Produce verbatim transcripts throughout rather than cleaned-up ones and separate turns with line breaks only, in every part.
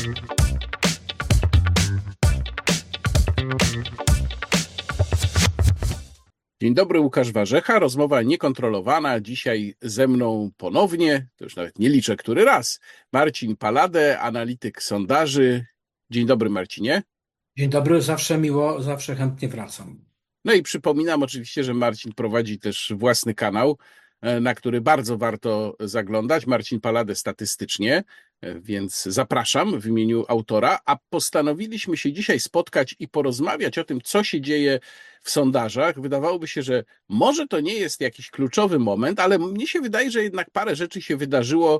Dzień dobry, Łukasz Warzecha. Rozmowa niekontrolowana. Dzisiaj ze mną ponownie, to już nawet nie liczę który raz, Marcin Pallade, analityk sondaży. Dzień dobry, Marcinie.
Dzień dobry, zawsze miło, zawsze chętnie wracam.
No i przypominam oczywiście, że Marcin prowadzi też własny kanał, na który bardzo warto zaglądać. Marcin Pallade statystycznie, więc zapraszam w imieniu autora, a postanowiliśmy się dzisiaj spotkać i porozmawiać o tym, co się dzieje w sondażach. Wydawałoby się, że może to nie jest jakiś kluczowy moment, ale mnie się wydaje, że jednak parę rzeczy się wydarzyło,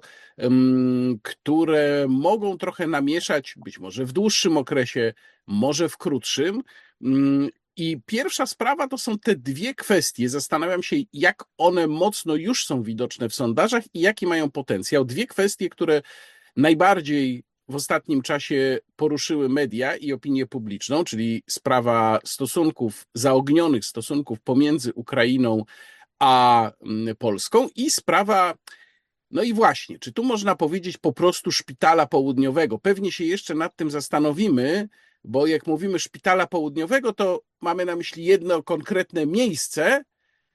um, które mogą trochę namieszać, być może w dłuższym okresie, może w krótszym. Um, I pierwsza sprawa to są te dwie kwestie. Zastanawiam się, jak one mocno już są widoczne w sondażach i jaki mają potencjał. Dwie kwestie, które najbardziej w ostatnim czasie poruszyły media i opinię publiczną, czyli sprawa stosunków, zaognionych stosunków pomiędzy Ukrainą a Polską i sprawa, no i właśnie, czy tu można powiedzieć po prostu szpitala południowego? Pewnie się jeszcze nad tym zastanowimy, bo jak mówimy szpitala południowego, to mamy na myśli jedno konkretne miejsce,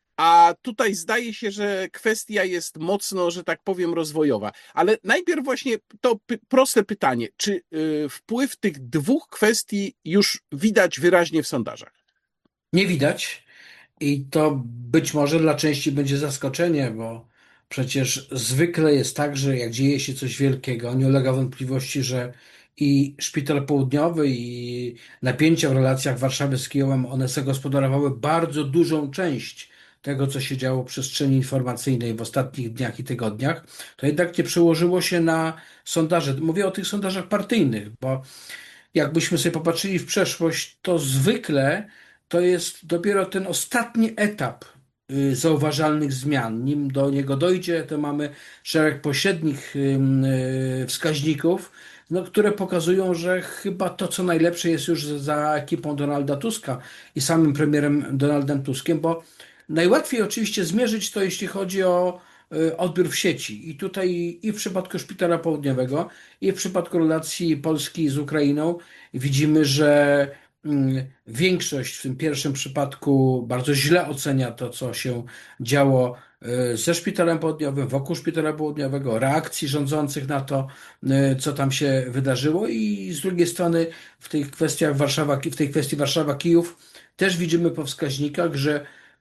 a tutaj zdaje się, że kwestia jest mocno, że tak powiem, rozwojowa. Ale najpierw właśnie to py- proste pytanie, czy y, wpływ tych dwóch kwestii już widać wyraźnie w sondażach?
Nie widać i to być może dla części będzie zaskoczenie, bo przecież zwykle jest tak, że jak dzieje się coś wielkiego, nie ulega wątpliwości, że i Szpital Południowy, i napięcia w relacjach Warszawy z Kijowem, one zagospodarowały bardzo dużą część tego, co się działo w przestrzeni informacyjnej w ostatnich dniach i tygodniach, to jednak nie przełożyło się na sondaże. Mówię o tych sondażach partyjnych, bo jakbyśmy sobie popatrzyli w przeszłość, to zwykle to jest dopiero ten ostatni etap y, zauważalnych zmian. Nim do niego dojdzie, to mamy szereg pośrednich ym, y, wskaźników, no, które pokazują, że chyba to, co najlepsze, jest już za ekipą Donalda Tuska i samym premierem Donaldem Tuskiem, bo najłatwiej oczywiście zmierzyć to, jeśli chodzi o y, odbiór w sieci. I tutaj i w przypadku Szpitala Południowego, i w przypadku relacji Polski z Ukrainą widzimy, że mm, większość w tym pierwszym przypadku bardzo źle ocenia to, co się działo y, ze Szpitalem Południowym, wokół Szpitala Południowego, reakcji rządzących na to, y, co tam się wydarzyło, i z drugiej strony w tych kwestiach Warszawa, w tej kwestii Warszawa-Kijów też widzimy po wskaźnikach, że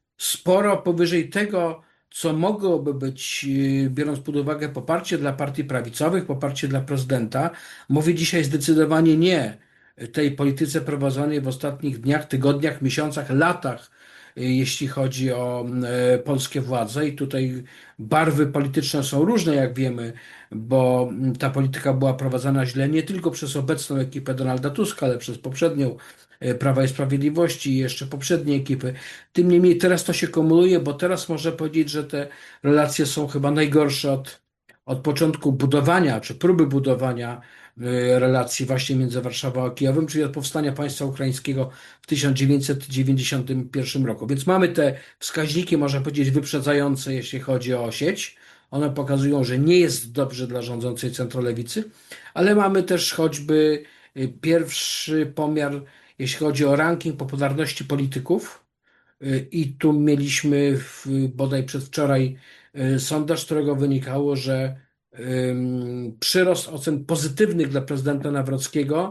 sporo powyżej tego, co mogłoby być, yy, biorąc pod uwagę poparcie dla partii prawicowych, poparcie dla prezydenta, mówi dzisiaj zdecydowanie nie tej polityce prowadzonej w ostatnich dniach, tygodniach, miesiącach, latach, yy, jeśli chodzi o yy, polskie władze. I tutaj barwy polityczne są różne, jak wiemy, bo ta polityka była prowadzona źle nie tylko przez obecną ekipę Donalda Tuska, ale przez poprzednią e, Prawa i Sprawiedliwości i jeszcze poprzednie ekipy. Tym niemniej teraz to się kumuluje, bo teraz można powiedzieć, że te relacje są chyba najgorsze od, od początku budowania, czy próby budowania e, relacji właśnie między Warszawą a Kijowem, czyli od powstania państwa ukraińskiego w tysiąc dziewięćset dziewięćdziesiątym pierwszym roku. Więc mamy te wskaźniki, można powiedzieć, wyprzedzające, jeśli chodzi o sieć. One pokazują, że nie jest dobrze dla rządzącej centrolewicy, ale mamy też choćby y, pierwszy pomiar, jeśli chodzi o ranking popularności polityków. Y, I tu mieliśmy w, bodaj przedwczoraj y, sondaż, z którego wynikało, że ym, przyrost ocen pozytywnych dla prezydenta Nawrockiego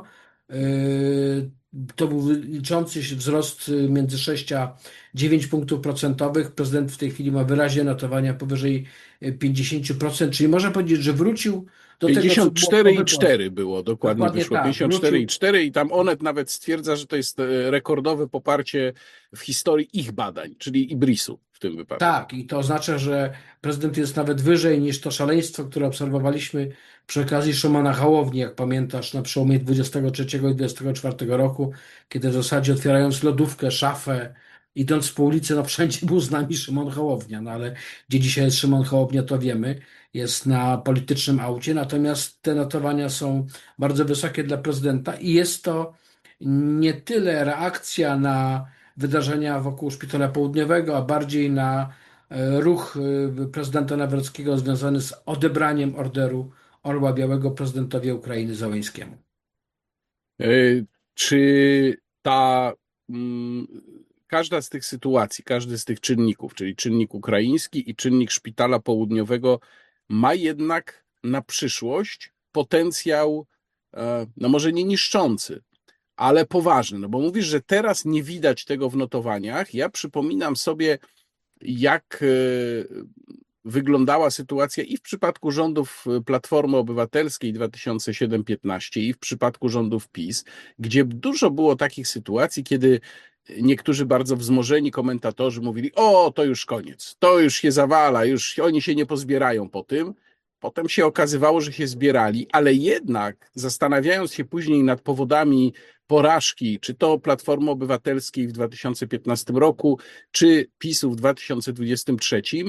y, to był liczący się wzrost y, między sześć a dziewięć punktów procentowych. Prezydent w tej chwili ma wyraźnie notowania powyżej y, pięćdziesiąt procent, czyli można powiedzieć, że wrócił do tego, co
pięćdziesiąt
było
cztery
po
i
wyborach.
cztery było, dokładnie
Dokładnie
wyszło
tak,
pięćdziesiąt cztery i
wrócił.
cztery i tam Onet nawet stwierdza, że to jest e, rekordowe poparcie w historii ich badań, czyli Ibrisu w tym wypadku.
Tak, i to oznacza, że prezydent jest nawet wyżej niż to szaleństwo, które obserwowaliśmy przy okazji Szymona Hołowni, jak pamiętasz, na przełomie dwudziestego trzeciego i dwudziestego czwartego roku, kiedy w zasadzie otwierając lodówkę, szafę, idąc po ulicy, no wszędzie był z nami Szymon Hołownia, no ale gdzie dzisiaj jest Szymon Hołownia, to wiemy, jest na politycznym aucie, natomiast te notowania są bardzo wysokie dla prezydenta i jest to nie tyle reakcja na wydarzenia wokół Szpitala Południowego, a bardziej na e, ruch e, prezydenta Nawrockiego związany z odebraniem orderu Orła Białego prezydentowi Ukrainy Zełenskiemu.
E, Czy ta mm, każda z tych sytuacji, każdy z tych czynników, czyli czynnik ukraiński i czynnik szpitala południowego, ma jednak na przyszłość potencjał, e, no może nie niszczący, ale poważny? No bo mówisz, że teraz nie widać tego w notowaniach. Ja przypominam sobie, jak e, wyglądała sytuacja i w przypadku rządów Platformy Obywatelskiej dwa tysiące siedem piętnaście i w przypadku rządów PiS, gdzie dużo było takich sytuacji, kiedy niektórzy bardzo wzmożeni komentatorzy mówili: o, to już koniec, to już się zawala, już oni się nie pozbierają po tym. Potem się okazywało, że się zbierali, ale jednak zastanawiając się później nad powodami porażki, czy to Platformy Obywatelskiej w dwa tysiące piętnastym roku, czy PiSu w dwa tysiące dwudziestym trzecim,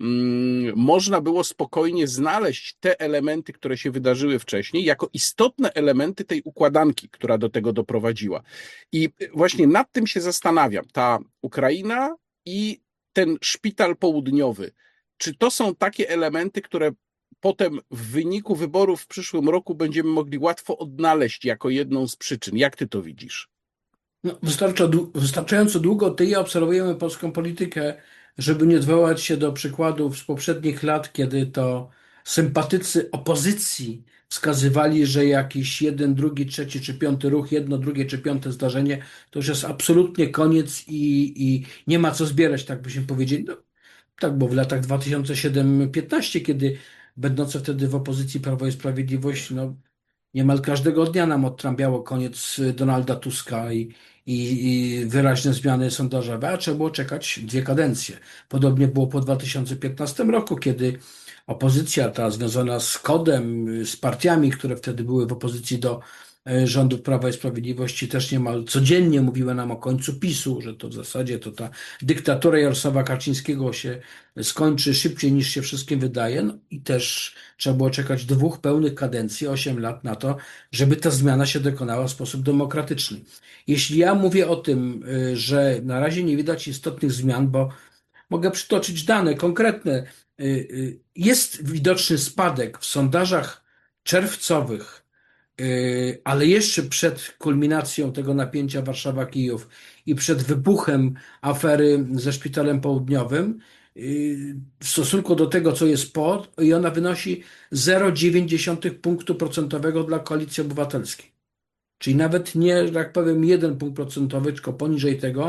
mm, można było spokojnie znaleźć te elementy, które się wydarzyły wcześniej, jako istotne elementy tej układanki, która do tego doprowadziła. I właśnie nad tym się zastanawiam. Ta Ukraina i ten szpital południowy. Czy to są takie elementy, które potem w wyniku wyborów w przyszłym roku będziemy mogli łatwo odnaleźć jako jedną z przyczyn? Jak ty to widzisz?
No, wystarcza, wystarczająco długo ty i ja obserwujemy polską politykę, żeby nie odwołać się do przykładów z poprzednich lat, kiedy to sympatycy opozycji wskazywali, że jakiś jeden, drugi, trzeci czy piąty ruch, jedno, drugie czy piąte zdarzenie to już jest absolutnie koniec i, i nie ma co zbierać, tak byśmy powiedzieli. No, tak było w latach dwa tysiące siedem piętnaście, kiedy będące wtedy w opozycji Prawo i Sprawiedliwość, no, niemal każdego dnia nam odtrąbiało koniec Donalda Tuska i, i, i wyraźne zmiany sondażowe, a trzeba było czekać dwie kadencje. Podobnie było po dwa tysiące piętnastym roku, kiedy opozycja ta związana z kodem, z partiami, które wtedy były w opozycji do e, rządów Prawa i Sprawiedliwości, też niemal codziennie mówiła nam o końcu PiSu, że to w zasadzie to ta dyktatura Jarosława Kaczyńskiego się skończy szybciej niż się wszystkim wydaje. No i też trzeba było czekać dwóch pełnych kadencji, osiem lat na to, żeby ta zmiana się dokonała w sposób demokratyczny. Jeśli ja mówię o tym, y, że na razie nie widać istotnych zmian, bo mogę przytoczyć dane konkretne. Y, y, Jest widoczny spadek w sondażach czerwcowych, y, ale jeszcze przed kulminacją tego napięcia Warszawa-Kijów i przed wybuchem afery ze Szpitalem Południowym, y, w stosunku do tego, co jest po, i ona wynosi zero przecinek dziewięć punktu procentowego dla Koalicji Obywatelskiej. Czyli nawet nie, że tak powiem, jeden punkt procentowy, tylko poniżej tego.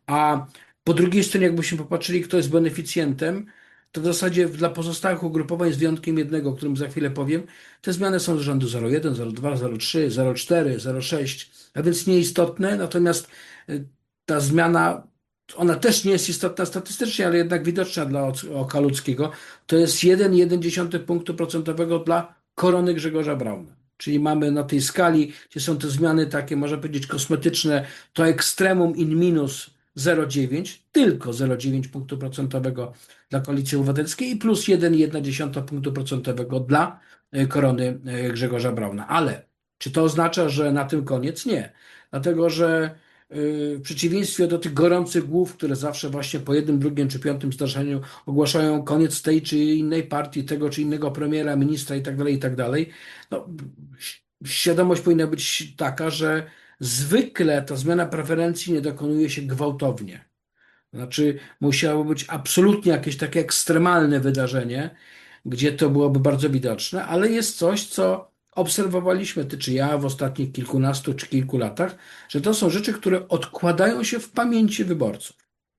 A po drugiej stronie, jakbyśmy popatrzyli, kto jest beneficjentem, to w zasadzie dla pozostałych ugrupowań, z wyjątkiem jednego, o którym za chwilę powiem, te zmiany są z rzędu zero przecinek jeden, zero przecinek dwa, zero przecinek trzy, zero przecinek cztery, zero przecinek sześć, a więc nieistotne. Natomiast y, ta zmiana, ona też nie jest istotna statystycznie, ale jednak widoczna dla oc- oka ludzkiego. To jest jeden przecinek jeden punktu procentowego dla korony Grzegorza Brauna. Czyli mamy na tej skali, gdzie są te zmiany takie, można powiedzieć, kosmetyczne, to ekstremum in minus zero przecinek dziewięć, tylko zero przecinek dziewięć punktu procentowego dla Koalicji Obywatelskiej i plus jeden przecinek jeden punktu procentowego dla e, korony e, Grzegorza Brauna. Ale czy to oznacza, że na tym koniec? Nie. Dlatego, że y, w przeciwieństwie do tych gorących głów, które zawsze właśnie po jednym, drugim czy piątym zdarzeniu ogłaszają koniec tej czy innej partii, tego czy innego premiera, ministra i tak dalej, i tak dalej, no, świadomość powinna być taka, że zwykle ta zmiana preferencji nie dokonuje się gwałtownie. Znaczy, musiało być absolutnie jakieś takie ekstremalne wydarzenie, gdzie to byłoby bardzo widoczne, ale jest coś, co obserwowaliśmy, ty czy ja, w ostatnich kilkunastu czy kilku latach, że to są rzeczy, które odkładają się w pamięci wyborców.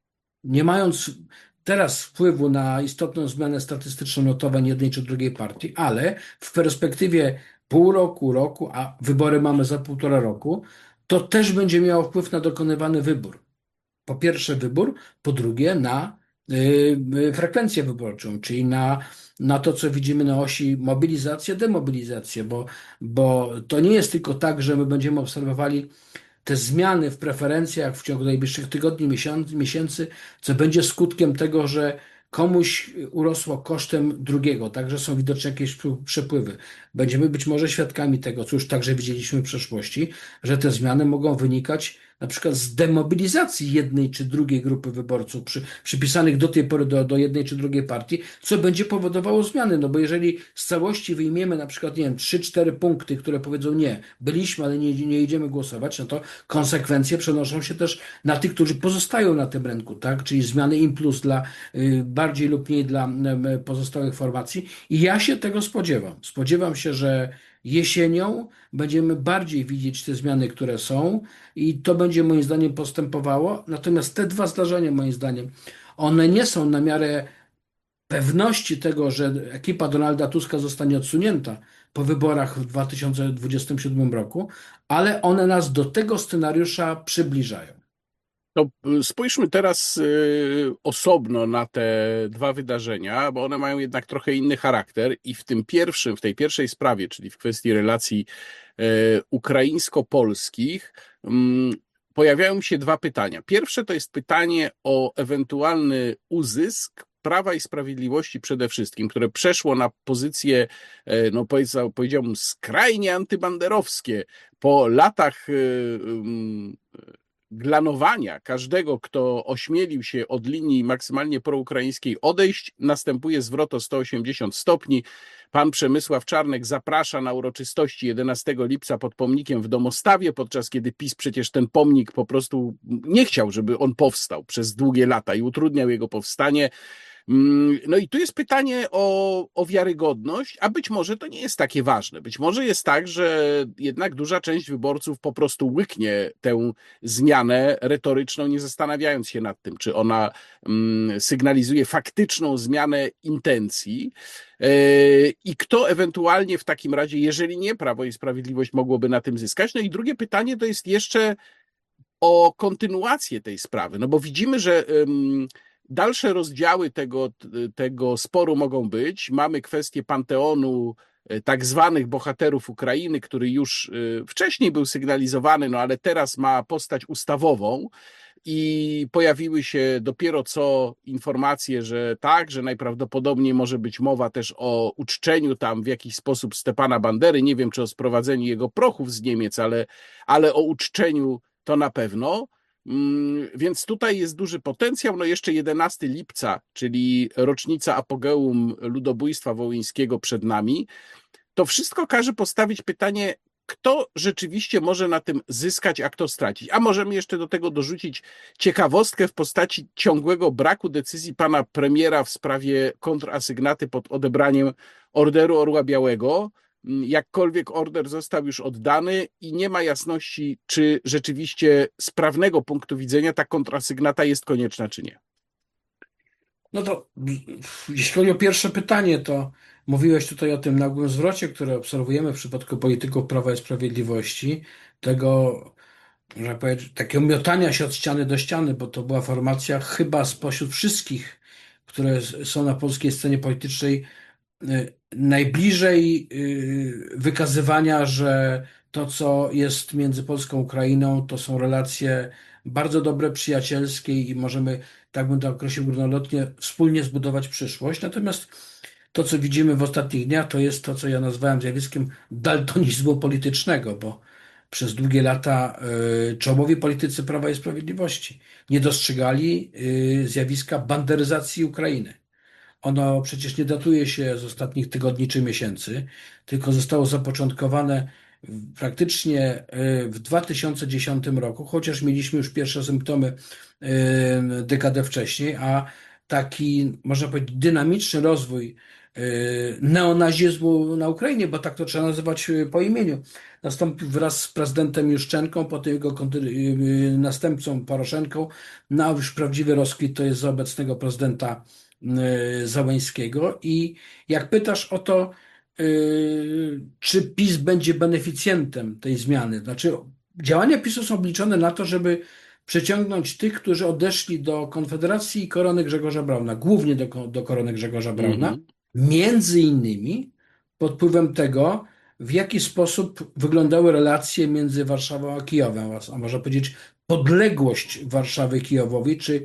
Nie mając teraz wpływu na istotną zmianę statystyczną notowań jednej czy drugiej partii, ale w perspektywie pół roku, roku, a wybory mamy za półtora roku, to też będzie miało wpływ na dokonywany wybór. Po pierwsze wybór, po drugie na y, y, frekwencję wyborczą, czyli na, na to, co widzimy na osi mobilizację, demobilizację, bo, bo to nie jest tylko tak, że my będziemy obserwowali te zmiany w preferencjach w ciągu najbliższych tygodni, miesiąc, miesięcy, co będzie skutkiem tego, że komuś urosło kosztem drugiego, także są widoczne jakieś przepływy. Będziemy być może świadkami tego, co już także widzieliśmy w przeszłości, że te zmiany mogą wynikać na przykład z demobilizacji jednej czy drugiej grupy wyborców przy, przypisanych do tej pory do, do jednej czy drugiej partii, co będzie powodowało zmiany. No bo jeżeli z całości wyjmiemy na przykład, nie wiem, trzy, cztery punkty, które powiedzą nie, byliśmy, ale nie, nie idziemy głosować, no to konsekwencje przenoszą się też na tych, którzy pozostają na tym rynku, tak? Czyli zmiany im plus dla y, bardziej lub mniej dla y, pozostałych formacji. I ja się tego spodziewam. Spodziewam się, że jesienią będziemy bardziej widzieć te zmiany, które są i to będzie moim zdaniem postępowało. Natomiast te dwa zdarzenia, moim zdaniem, one nie są na miarę pewności tego, że ekipa Donalda Tuska zostanie odsunięta po wyborach w dwa tysiące dwudziestym siódmym roku, ale one nas do tego scenariusza przybliżają.
To y, spójrzmy teraz y, osobno na te dwa wydarzenia, bo one mają jednak trochę inny charakter i w tym pierwszym, w tej pierwszej sprawie, czyli w kwestii relacji y, ukraińsko-polskich, mm, pojawiają się dwa pytania. Pierwsze to jest pytanie o ewentualny uzysk Prawa i Sprawiedliwości przede wszystkim, które przeszło na pozycje, e, no powiedział- powiedziałbym, skrajnie antybanderowskie po latach y, ym, glanowania każdego, kto ośmielił się od linii maksymalnie proukraińskiej odejść, następuje zwrot o sto osiemdziesiąt stopni. Pan Przemysław Czarnek zaprasza na uroczystości jedenastego lipca pod pomnikiem w Domostawie, podczas kiedy PiS przecież ten pomnik po prostu nie chciał, żeby on powstał przez długie lata i utrudniał jego powstanie. No i tu jest pytanie o, o wiarygodność, a być może to nie jest takie ważne. Być może jest tak, że jednak duża część wyborców po prostu łyknie tę zmianę retoryczną, nie zastanawiając się nad tym, czy ona mm, sygnalizuje faktyczną zmianę intencji. Yy, I kto ewentualnie w takim razie, jeżeli nie Prawo i Sprawiedliwość, mogłoby na tym zyskać? No i drugie pytanie to jest jeszcze o kontynuację tej sprawy, no bo widzimy, że ym, dalsze rozdziały tego, tego sporu mogą być. Mamy kwestię panteonu e, tak zwanych bohaterów Ukrainy, który już e, wcześniej był sygnalizowany, no ale teraz ma postać ustawową. I pojawiły się dopiero co informacje, że tak, że najprawdopodobniej może być mowa też o uczczeniu tam w jakiś sposób Stepana Bandery. Nie wiem, czy o sprowadzeniu jego prochów z Niemiec, ale, ale o uczczeniu to na pewno. Więc tutaj jest duży potencjał. No jeszcze jedenastego lipca, czyli rocznica apogeum ludobójstwa wołyńskiego przed nami. To wszystko każe postawić pytanie, kto rzeczywiście może na tym zyskać, a kto stracić. A możemy jeszcze do tego dorzucić ciekawostkę w postaci ciągłego braku decyzji pana premiera w sprawie kontrasygnaty pod odebraniem Orderu Orła Białego. Jakkolwiek order został już oddany i nie ma jasności, czy rzeczywiście z prawnego punktu widzenia ta kontrasygnata jest konieczna, czy nie.
No to jeśli chodzi o pierwsze pytanie, to mówiłeś tutaj o tym nagłym zwrocie, który obserwujemy w przypadku polityków Prawa i Sprawiedliwości, tego, można powiedzieć, takiego miotania się od ściany do ściany, bo to była formacja chyba spośród wszystkich, które są na polskiej scenie politycznej, y, najbliżej y, wykazywania, że to, co jest między Polską a Ukrainą, to są relacje bardzo dobre, przyjacielskie i możemy, tak bym to określił górnolotnie, wspólnie zbudować przyszłość. Natomiast to, co widzimy w ostatnich dniach, to jest to, co ja nazwałem zjawiskiem daltonizmu politycznego, bo przez długie lata y, czołowi politycy Prawa i Sprawiedliwości nie dostrzegali y, zjawiska banderyzacji Ukrainy. Ono przecież nie datuje się z ostatnich tygodni czy miesięcy, tylko zostało zapoczątkowane praktycznie w dwa tysiące dziesiątym roku, chociaż mieliśmy już pierwsze symptomy dekadę wcześniej, a taki, można powiedzieć, dynamiczny rozwój neonazizmu na Ukrainie, bo tak to trzeba nazywać po imieniu, nastąpił wraz z prezydentem Juszczenką, potem jego następcą Poroszenką, no a już prawdziwy rozkwit to jest za obecnego prezydenta Załęskiego. I jak pytasz o to, czy PiS będzie beneficjentem tej zmiany, znaczy działania PiSu są obliczone na to, żeby przyciągnąć tych, którzy odeszli do Konfederacji i Korony Grzegorza Brauna, głównie do, do Korony Grzegorza Brauna,
Mm-hmm.
między innymi pod wpływem tego, w jaki sposób wyglądały relacje między Warszawą a Kijowem, a można powiedzieć podległość Warszawy Kijowowi, czy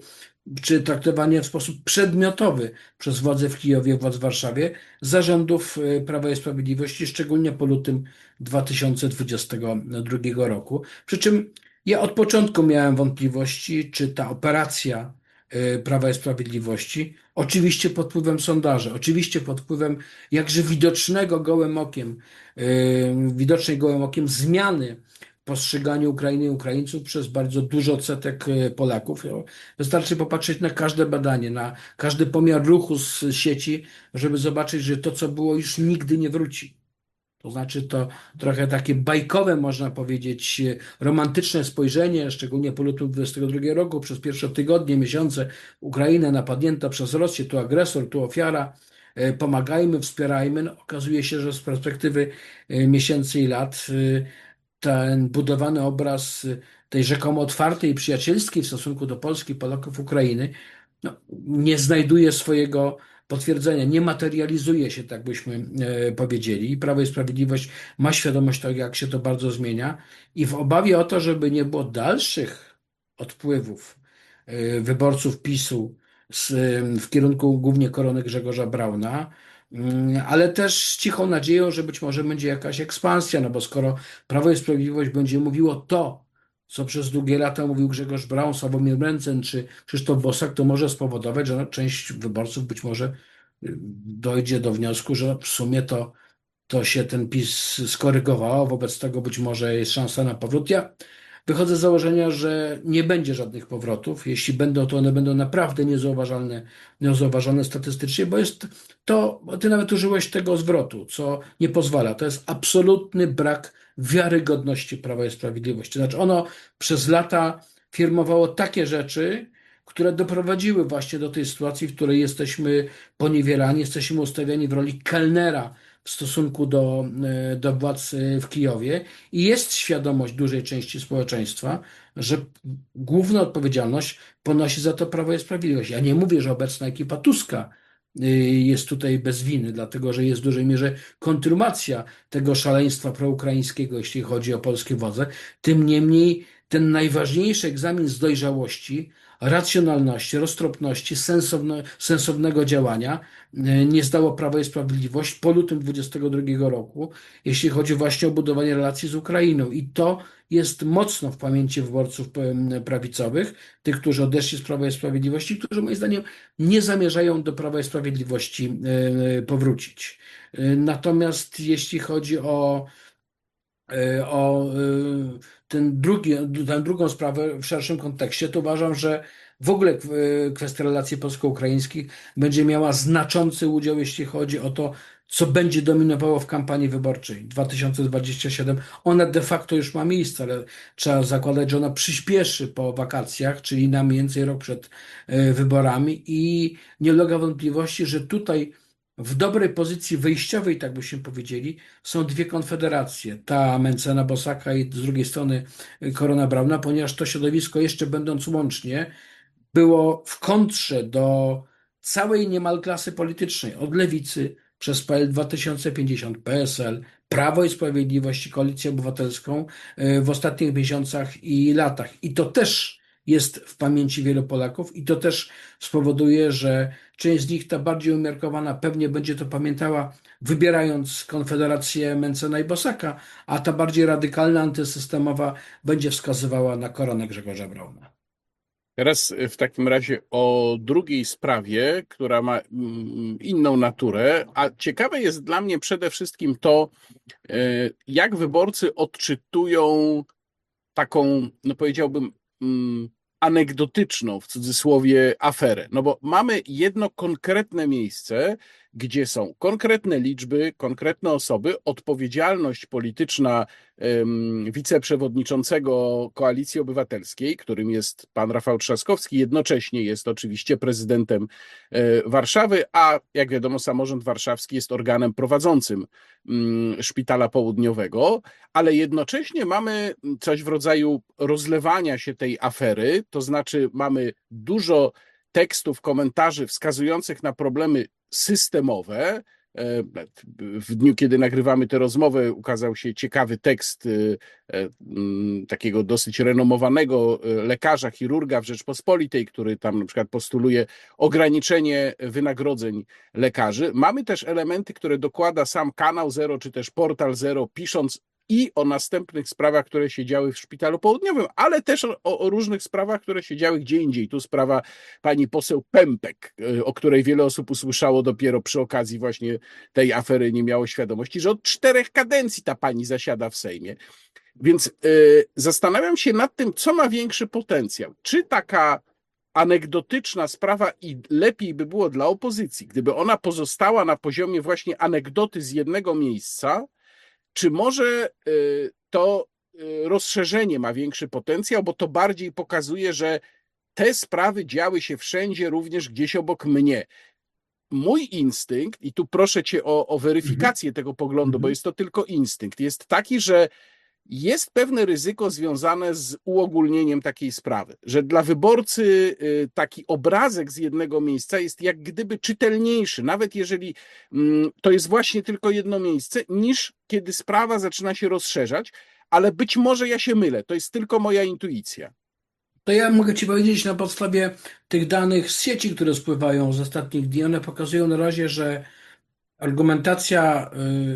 czy traktowanie w sposób przedmiotowy przez władze w Kijowie, władz w Warszawie, zarządów e, Prawa i Sprawiedliwości, szczególnie po lutym dwa tysiące dwudziestego drugiego roku. Przy czym ja od początku miałem wątpliwości, czy ta operacja e, Prawa i Sprawiedliwości, oczywiście pod wpływem sondaży, oczywiście pod wpływem jakże widocznego gołym okiem, e, widocznej gołym okiem zmiany postrzeganiu Ukrainy i Ukraińców przez bardzo duży odsetek e, Polaków. No, wystarczy popatrzeć na każde badanie, na każdy pomiar ruchu z sieci, żeby zobaczyć, że to, co było, już nigdy nie wróci. To znaczy to trochę takie bajkowe, można powiedzieć, e, romantyczne spojrzenie, szczególnie po lutym dwudziestego drugiego roku, przez pierwsze tygodnie, miesiące Ukraina napadnięta przez Rosję, tu agresor, tu ofiara, e, pomagajmy, wspierajmy. No, okazuje się, że z perspektywy e, miesięcy i lat e, ten budowany obraz tej rzekomo otwartej i przyjacielskiej w stosunku do Polski, Polaków, Ukrainy, no, nie znajduje swojego potwierdzenia, nie materializuje się, tak byśmy e, powiedzieli. I Prawo i Sprawiedliwość ma świadomość tego, jak się to bardzo zmienia i w obawie o to, żeby nie było dalszych odpływów e, wyborców PiSu z, w kierunku głównie korony Grzegorza Brauna, mm, ale też z cichą nadzieją, że być może będzie jakaś ekspansja, no bo skoro Prawo i Sprawiedliwość będzie mówiło to, co przez długie lata mówił Grzegorz Braun, Sławomir Mencen czy Krzysztof Bosak, to może spowodować, że no, część wyborców być może y, dojdzie do wniosku, że w sumie to, to się ten PiS skorygowało, wobec tego być może jest szansa na powrót. Ja wychodzę z założenia, że nie będzie żadnych powrotów. Jeśli będą, to one będą naprawdę niezauważalne, niezauważalne statystycznie, bo jest to, ty nawet użyłeś tego zwrotu, co nie pozwala. To jest absolutny brak wiarygodności Prawa i Sprawiedliwości. Znaczy ono przez lata firmowało takie rzeczy, które doprowadziły właśnie do tej sytuacji, w której jesteśmy poniewierani, jesteśmy ustawiani w roli kelnera w stosunku do, e, do władz e, w Kijowie i jest świadomość dużej części społeczeństwa, że główną odpowiedzialność ponosi za to Prawo i Sprawiedliwość. Ja nie mówię, że obecna ekipa Tuska e, jest tutaj bez winy, dlatego że jest w dużej mierze kontynuacja tego szaleństwa proukraińskiego, jeśli chodzi o polskie władze. Tym niemniej ten najważniejszy egzamin z dojrzałości, racjonalności, roztropności, sensowne, sensownego działania e, nie zdało Prawo i Sprawiedliwość po lutym dwudziestego drugiego roku, jeśli chodzi właśnie o budowanie relacji z Ukrainą. I to jest mocno w pamięci wyborców em, prawicowych, tych, którzy odeszli z Prawa i Sprawiedliwości, którzy moim zdaniem nie zamierzają do Prawa i Sprawiedliwości e, powrócić. E, Natomiast jeśli chodzi o e, o e, ten drugi, tę drugą sprawę w szerszym kontekście, to uważam, że w ogóle e, kwestia relacji polsko-ukraińskich będzie miała znaczący udział, jeśli chodzi o to, co będzie dominowało w kampanii wyborczej dwa tysiące dwudziestego siódmego. Ona de facto już ma miejsce, ale trzeba zakładać, że ona przyspieszy po wakacjach, czyli na mniej więcej rok przed e, wyborami i nie ulega wątpliwości, że tutaj w dobrej pozycji wyjściowej, tak byśmy powiedzieli, są dwie konfederacje. Ta Mencena Bosaka i z drugiej strony Korona Brauna, ponieważ to środowisko jeszcze będąc łącznie było w kontrze do całej niemal klasy politycznej, od lewicy przez P L dwa tysiące pięćdziesiąt, P S L, Prawo i Sprawiedliwość i Koalicję Obywatelską e, w ostatnich miesiącach i latach. I to też jest w pamięci wielu Polaków i to też spowoduje, że część z nich, ta bardziej umiarkowana, pewnie będzie to pamiętała, wybierając Konfederację Mencena i Bosaka, a ta bardziej radykalna, antysystemowa będzie wskazywała na koronę Grzegorza Brauna.
Teraz w takim razie o drugiej sprawie, która ma mm, inną naturę, a ciekawe jest dla mnie przede wszystkim to, e, jak wyborcy odczytują taką, no powiedziałbym, mm, anegdotyczną, w cudzysłowie, aferę. No bo mamy jedno konkretne miejsce, gdzie są konkretne liczby, konkretne osoby, odpowiedzialność polityczna em, wiceprzewodniczącego Koalicji Obywatelskiej, którym jest pan Rafał Trzaskowski, jednocześnie jest oczywiście prezydentem e, Warszawy, a jak wiadomo, samorząd warszawski jest organem prowadzącym mm, Szpitala Południowego, ale jednocześnie mamy coś w rodzaju rozlewania się tej afery, to znaczy mamy dużo tekstów, komentarzy wskazujących na problemy systemowe, W dniu, kiedy nagrywamy tę rozmowę, ukazał się ciekawy tekst takiego dosyć renomowanego lekarza, chirurga w Rzeczpospolitej, który tam na przykład postuluje ograniczenie wynagrodzeń lekarzy. Mamy też elementy, które dokłada sam Kanał Zero, czy też Portal Zero, pisząc i o następnych sprawach, które się działy w Szpitalu Południowym, ale też o, o różnych sprawach, które się działy gdzie indziej. Tu sprawa pani poseł Pępek, o której wiele osób usłyszało dopiero przy okazji właśnie tej afery, nie miało świadomości, że od czterech kadencji ta pani zasiada w Sejmie. Więc yy, zastanawiam się nad tym, co ma większy potencjał. Czy taka anegdotyczna sprawa i lepiej by było dla opozycji, gdyby ona pozostała na poziomie właśnie anegdoty z jednego miejsca, czy może to rozszerzenie ma większy potencjał, bo to bardziej pokazuje, że te sprawy działy się wszędzie, również gdzieś obok mnie. Mój instynkt, i tu proszę cię o, o weryfikację mm-hmm. tego poglądu, mm-hmm. bo jest to tylko instynkt, jest taki, że jest pewne ryzyko związane z uogólnieniem takiej sprawy, że dla wyborcy taki obrazek z jednego miejsca jest jak gdyby czytelniejszy, nawet jeżeli to jest właśnie tylko jedno miejsce, niż kiedy sprawa zaczyna się rozszerzać, ale być może ja się mylę, to jest tylko moja intuicja.
To ja mogę ci powiedzieć na podstawie tych danych z sieci, które spływają z ostatnich dni, one pokazują na razie, że argumentacja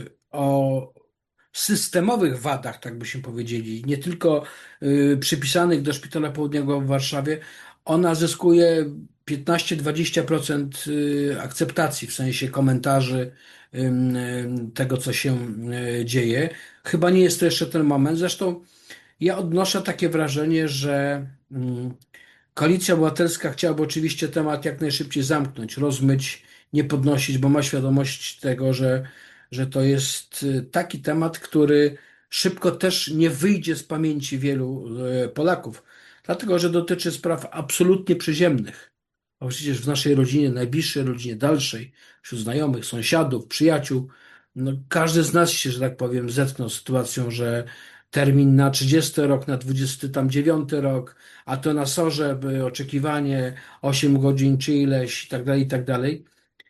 o systemowych wadach, tak byśmy powiedzieli, nie tylko y, przypisanych do Szpitala Południowego w Warszawie, ona zyskuje piętnaście do dwudziestu procent akceptacji w sensie komentarzy y, y, tego, co się y, dzieje. Chyba nie jest to jeszcze ten moment. Zresztą ja odnoszę takie wrażenie, że y, Koalicja Obywatelska chciałaby oczywiście temat jak najszybciej zamknąć, rozmyć, nie podnosić, bo ma świadomość tego, że że to jest taki temat, który szybko też nie wyjdzie z pamięci wielu Polaków, dlatego że dotyczy spraw absolutnie przyziemnych. Bo przecież w naszej rodzinie, najbliższej rodzinie, dalszej, wśród znajomych, sąsiadów, przyjaciół, no każdy z nas się, że tak powiem, zetknął z sytuacją, że termin na trzydziesty rok, na dwudziesty dziewiąty rok, a to na sorze oczekiwanie osiem godzin czy ileś i tak dalej, i tak dalej.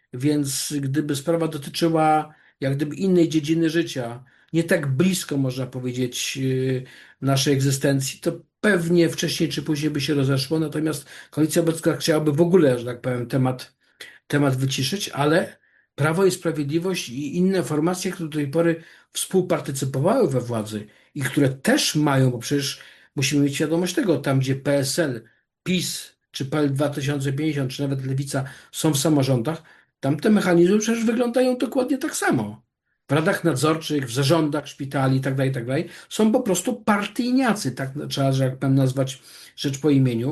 Więc gdyby sprawa dotyczyła jak gdyby innej dziedziny życia, nie tak blisko można powiedzieć naszej egzystencji, to pewnie wcześniej czy później by się rozeszło, natomiast Koalicja Obywatelska chciałaby w ogóle, że tak powiem, temat, temat wyciszyć, ale Prawo i Sprawiedliwość i inne formacje, które do tej pory współpartycypowały we władzy i które też mają, bo przecież musimy mieć świadomość tego, tam gdzie P S L, PiS, czy P L dwa tysiące pięćdziesiąt, czy nawet Lewica są w samorządach, tam te mechanizmy przecież wyglądają dokładnie tak samo. W radach nadzorczych, w zarządach szpitali itd., itd. są po prostu partyjniacy, tak trzeba, że jak powiem, nazwać rzecz po imieniu.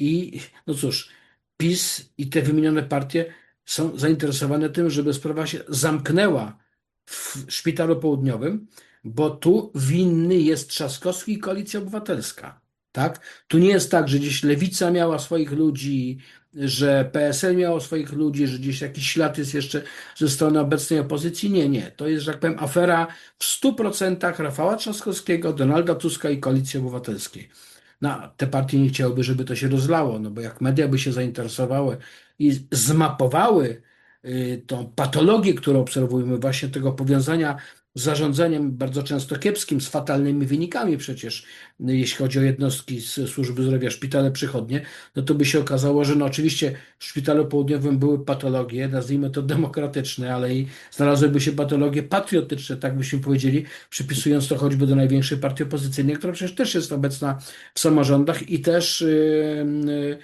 I no cóż, PiS i te wymienione partie są zainteresowane tym, żeby sprawa się zamknęła w Szpitalu Południowym, bo tu winny jest Trzaskowski i Koalicja Obywatelska. Tak? Tu nie jest tak, że gdzieś Lewica miała swoich ludzi, że P S L miało swoich ludzi, że gdzieś jakiś ślad jest jeszcze ze strony obecnej opozycji. Nie, nie. To jest, że tak powiem, afera w stu procentach Rafała Trzaskowskiego, Donalda Tuska i Koalicji Obywatelskiej. No, te partie nie chciałyby, żeby to się rozlało, no bo jak media by się zainteresowały i zmapowały y, tą patologię, którą obserwujemy, właśnie tego powiązania z zarządzeniem bardzo często kiepskim, z fatalnymi wynikami przecież, jeśli chodzi o jednostki z służby zdrowia, szpitale przychodnie, no to by się okazało, że no oczywiście w Szpitalu Południowym były patologie, nazwijmy to demokratyczne, ale i znalazłyby się patologie patriotyczne, tak byśmy powiedzieli, przypisując to choćby do największej partii opozycyjnej, która przecież też jest obecna w samorządach i też yy, yy,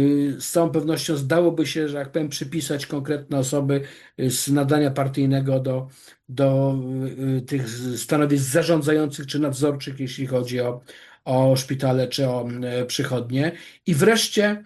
z całą pewnością zdałoby się, że jak powiem, przypisać konkretne osoby z nadania partyjnego do, do tych stanowisk zarządzających czy nadzorczych, jeśli chodzi o, o szpitale czy o przychodnie. I wreszcie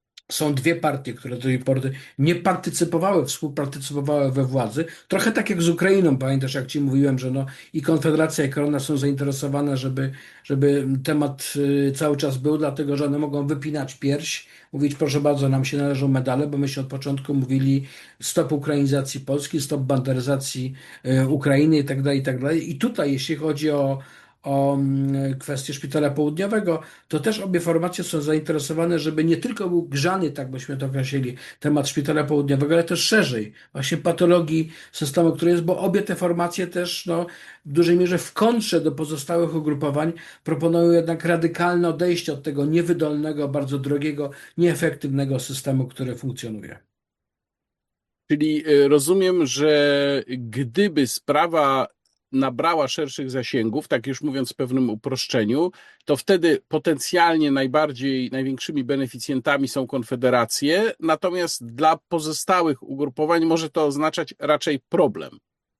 są dwie partie, które do tej pory nie partycypowały, współpartycypowały we władzy. Trochę tak jak z Ukrainą, pamiętasz, jak ci mówiłem, że no i Konfederacja, i Korona są zainteresowane, żeby, żeby temat cały czas był, dlatego że one mogą wypinać pierś, mówić, proszę bardzo, nam się należą medale, bo myśmy od początku mówili stop ukrainizacji Polski, stop banderyzacji Ukrainy i tak dalej, i tak dalej. I tutaj, jeśli chodzi o o mm, kwestię Szpitala Południowego, to też obie formacje są zainteresowane, żeby nie tylko był grzany, tak byśmy to określili, temat Szpitala Południowego, ale też szerzej, właśnie patologii systemu, który jest, bo obie te formacje też no, w dużej mierze w kontrze do pozostałych ugrupowań proponują jednak radykalne odejście od tego niewydolnego, bardzo drogiego, nieefektywnego systemu, który funkcjonuje.
Czyli e, rozumiem, że gdyby sprawa nabrała szerszych zasięgów, tak już mówiąc w pewnym uproszczeniu, to wtedy potencjalnie najbardziej, największymi beneficjentami są konfederacje, natomiast dla pozostałych ugrupowań może to oznaczać raczej problem.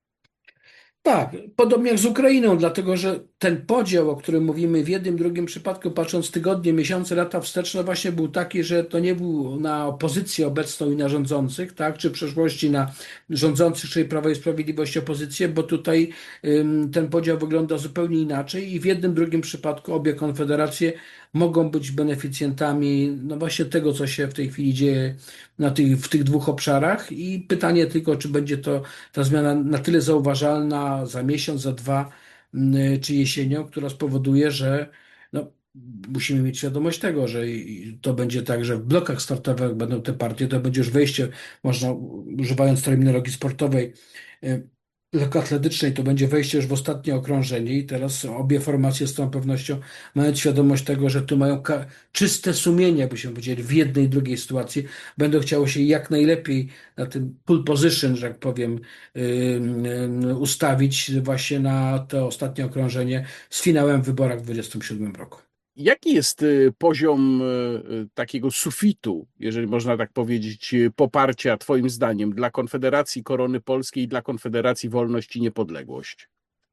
Tak, podobnie jak z Ukrainą, dlatego że ten podział, o którym mówimy w jednym, drugim przypadku, patrząc tygodnie, miesiące, lata wstecz, no właśnie był taki, że to nie był na opozycję obecną i na rządzących, tak, czy w przeszłości na rządzących, czyli Prawo i Sprawiedliwość opozycję, bo tutaj ym, ten podział wygląda zupełnie inaczej i w jednym, drugim przypadku obie konfederacje mogą być beneficjentami, no właśnie tego, co się w tej chwili dzieje na tych, w tych dwóch obszarach i pytanie tylko, czy będzie to ta zmiana na tyle zauważalna za miesiąc, za dwa, mm, czy jesienią, która spowoduje, że no, musimy mieć świadomość tego, że i- to będzie tak, że w blokach startowych jak będą te partie, to będzie już wejście, można używając terminologii sportowej, y, lekkoatletycznej, to będzie wejście już w ostatnie okrążenie i teraz obie formacje z całą pewnością mają świadomość tego, że tu mają ka- czyste sumienie, byśmy powiedzieli, w jednej i drugiej sytuacji, będą chciało się jak najlepiej na tym pole position, że tak powiem, y, y, ustawić właśnie na to ostatnie okrążenie z finałem w wyborach w dwudziestym siódmym roku.
Jaki jest y, poziom y, y, takiego sufitu, jeżeli można tak powiedzieć, y, poparcia Twoim zdaniem dla Konfederacji Korony Polskiej i dla Konfederacji Wolność i Niepodległość?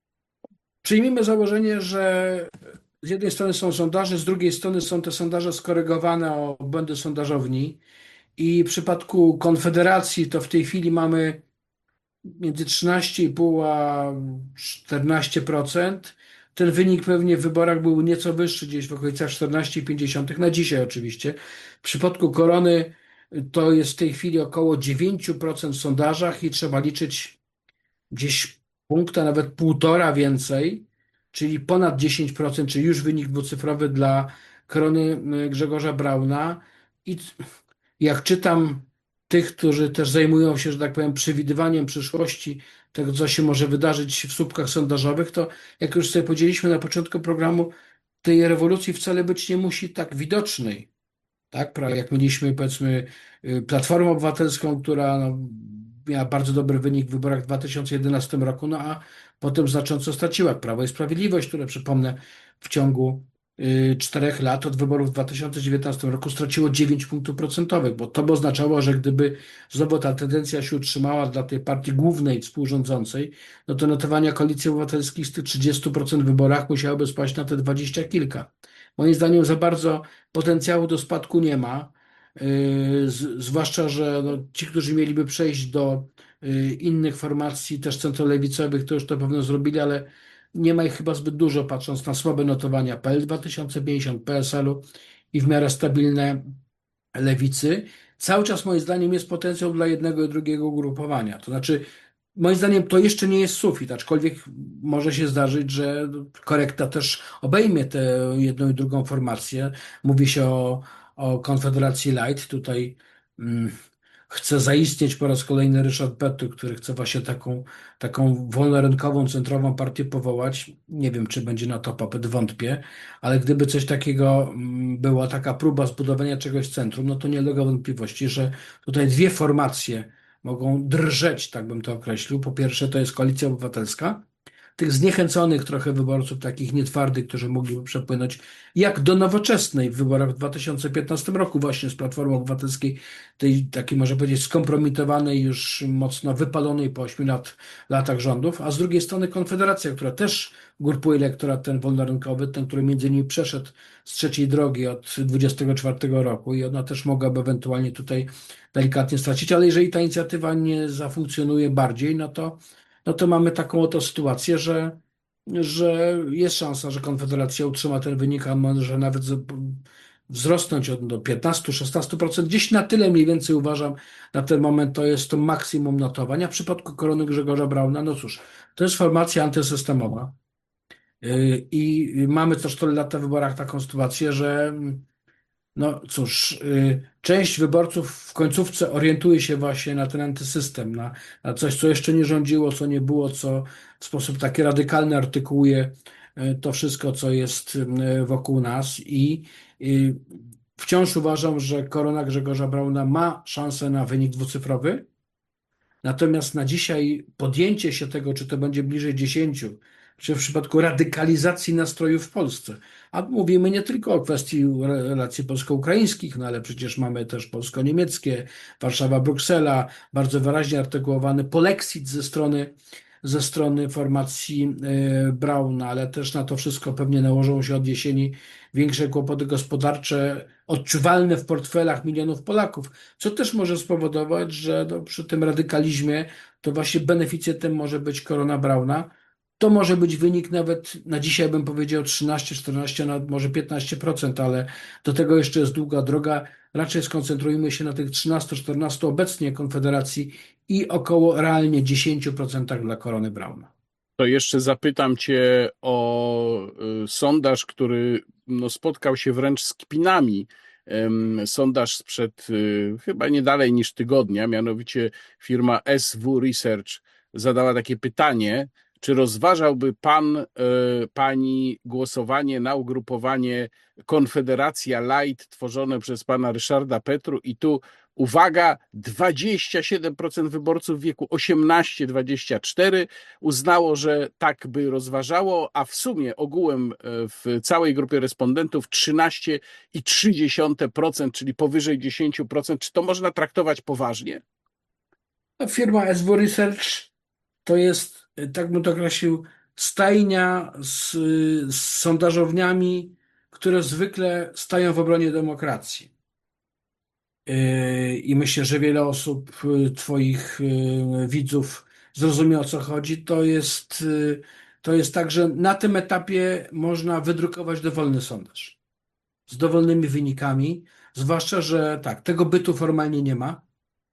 Przyjmijmy założenie, że z jednej strony są sondaże, z drugiej strony są te sondaże skorygowane o błędy sondażowni i w przypadku Konfederacji to w tej chwili mamy między trzynaście i pół a czternaście procent. Ten wynik pewnie w wyborach był nieco wyższy, gdzieś w okolicach czternaście przecinek pięć na dzisiaj oczywiście. W przypadku Korony to jest w tej chwili około dziewięć procent w sondażach i trzeba liczyć gdzieś punkta, nawet półtora więcej, czyli ponad dziesięć procent, czyli już wynik dwucyfrowy dla Korony Grzegorza Brauna. I jak czytam tych, którzy też zajmują się, że tak powiem, przewidywaniem przyszłości, tego, co się może wydarzyć w słupkach sondażowych, to jak już sobie powiedzieliśmy na początku programu, tej rewolucji wcale być nie musi tak widocznej. Tak, pra- jak mieliśmy, powiedzmy, y, Platformę Obywatelską, która no, miała bardzo dobry wynik w wyborach w dwa tysiące jedenastym roku, no a potem znacząco straciła. Prawo i Sprawiedliwość, które przypomnę w ciągu y, czterech lat od wyborów w dwa tysiące dziewiętnastym roku straciło dziewięć punktów procentowych, bo to by oznaczało, że gdyby znowu ta tendencja się utrzymała dla tej partii głównej, współrządzącej, no to notowania Koalicji Obywatelskiej z tych trzydziestu procent w wyborach musiałyby spaść na te dwadzieścia kilka. Moim zdaniem za bardzo potencjału do spadku nie ma. Yy, z- Zwłaszcza, że no, ci, którzy mieliby przejść do yy, innych formacji, też centrolewicowych, to już to pewno zrobili, ale nie ma ich chyba zbyt dużo, patrząc na słabe notowania P L dwa tysiące pięćdziesiąt, P S L-u i w miarę stabilne lewicy. Cały czas moim zdaniem jest potencjał dla jednego i drugiego ugrupowania. To znaczy, moim zdaniem to jeszcze nie jest sufit, aczkolwiek może się zdarzyć, że korekta też obejmie tę jedną i drugą formację. Mówi się o, o Konfederacji Light. Tutaj mm, chce zaistnieć po raz kolejny Ryszard Petru, który chce właśnie taką, taką wolnorynkową, centrową partię powołać. Nie wiem, czy będzie na to popyt, wątpię, ale gdyby coś takiego mm, była taka próba zbudowania czegoś w centrum, no to nie ulega wątpliwości, że tutaj dwie formacje mogą drżeć, tak bym to określił. Po pierwsze, to jest Koalicja Obywatelska, tych zniechęconych trochę wyborców, takich nietwardych, którzy mogliby przepłynąć, jak do Nowoczesnej w wyborach w dwa tysiące piętnastym roku, właśnie z Platformy Obywatelskiej, tej takiej, można powiedzieć, skompromitowanej, już mocno wypalonej po ośmiu lat, latach rządów, a z drugiej strony Konfederacja, która też grupuje elektorat ten wolnorynkowy, ten, który między innymi przeszedł z trzeciej drogi od dwudziestego czwartego roku i ona też mogłaby ewentualnie tutaj delikatnie stracić, ale jeżeli ta inicjatywa nie zafunkcjonuje bardziej, no to no to mamy taką oto sytuację, że, że jest szansa, że Konfederacja utrzyma ten wynik, a może nawet z- wzrosnąć od, do piętnaście szesnaście procent. Gdzieś na tyle mniej więcej uważam, na ten moment to jest to maksimum notowania. W przypadku Korony Grzegorza Brauna, no cóż, to jest formacja antysystemowa. Y, I mamy co cztery lata w wyborach taką sytuację, że no cóż, y, część wyborców w końcówce orientuje się właśnie na ten antysystem, na, na coś, co jeszcze nie rządziło, co nie było, co w sposób taki radykalny artykułuje y, to wszystko, co jest y, wokół nas. I y, wciąż uważam, że korona Grzegorza Brauna ma szansę na wynik dwucyfrowy. Natomiast na dzisiaj podjęcie się tego, czy to będzie bliżej dziesięciu, czy w przypadku radykalizacji nastrojów w Polsce, a mówimy nie tylko o kwestii relacji polsko-ukraińskich, no ale przecież mamy też polsko-niemieckie, Warszawa-Bruksela, bardzo wyraźnie artykułowany polexit ze strony, ze strony formacji e, Brauna, ale też na to wszystko pewnie nałożą się od jesieni większe kłopoty gospodarcze, odczuwalne w portfelach milionów Polaków, co też może spowodować, że no, przy tym radykalizmie to właśnie beneficjentem może być korona Brauna. To może być wynik nawet na dzisiaj bym powiedział trzynaście, czternaście, nawet może piętnaście procent, ale do tego jeszcze jest długa droga. Raczej skoncentrujmy się na tych trzynastu czternastu obecnie Konfederacji i około realnie dziesięć procent dla korony Brauna.
To jeszcze zapytam Cię o y, sondaż, który no, spotkał się wręcz z kpinami. Em, Sondaż sprzed y, chyba nie dalej niż tygodnia, mianowicie firma S W Research zadała takie pytanie, czy rozważałby pan, y, pani głosowanie na ugrupowanie Konfederacja Light tworzone przez pana Ryszarda Petru i tu uwaga, dwadzieścia siedem procent wyborców w wieku osiemnaście dwadzieścia cztery uznało, że tak by rozważało, a w sumie ogółem w całej grupie respondentów trzynaście przecinek trzy procent, czyli powyżej dziesięć procent. Czy to można traktować poważnie?
No, firma S W Research to jest, tak bym to określił, stajnia z, z sondażowniami, które zwykle stają w obronie demokracji. Yy, I myślę, że wiele osób, yy, Twoich yy, widzów zrozumie o co chodzi. To jest, yy, to jest tak, że na tym etapie można wydrukować dowolny sondaż z dowolnymi wynikami, zwłaszcza, że tak, tego bytu formalnie nie ma,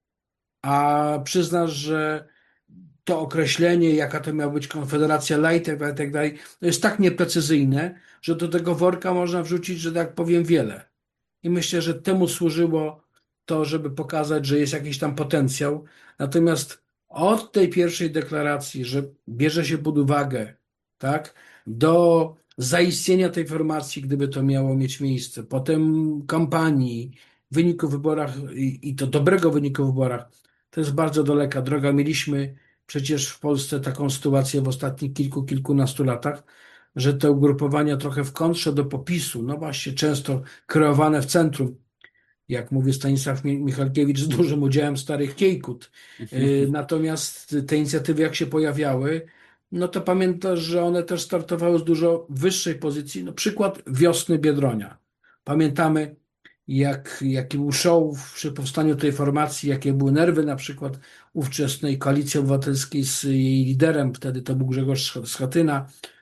a przyznasz, że to określenie, jaka to miała być Konfederacja Light, i tak dalej, to jest tak nieprecyzyjne, że do tego worka można wrzucić, że tak powiem, wiele. I myślę, że temu służyło to, żeby pokazać, że jest jakiś tam potencjał. Natomiast od tej pierwszej deklaracji, że bierze się pod uwagę, tak, do zaistnienia tej formacji, gdyby to miało mieć miejsce, potem kampanii, wyniku w wyborach i, i to dobrego wyniku w wyborach, to jest bardzo daleka droga. Mieliśmy przecież w Polsce taką sytuację w ostatnich kilku, kilkunastu latach, że te ugrupowania trochę w kontrze do popisu, no właśnie często kreowane w centrum, jak mówi Stanisław Mi- Michalkiewicz, z dużym udziałem starych kiejkut. Yy, Natomiast te inicjatywy jak się pojawiały, no to pamiętasz, że one też startowały z dużo wyższej pozycji. No przykład Wiosny Biedronia. Pamiętamy, jak, jaki był show przy powstaniu tej formacji, jakie były nerwy na przykład ówczesnej Koalicji Obywatelskiej z jej liderem, wtedy to był Grzegorz Schetyna.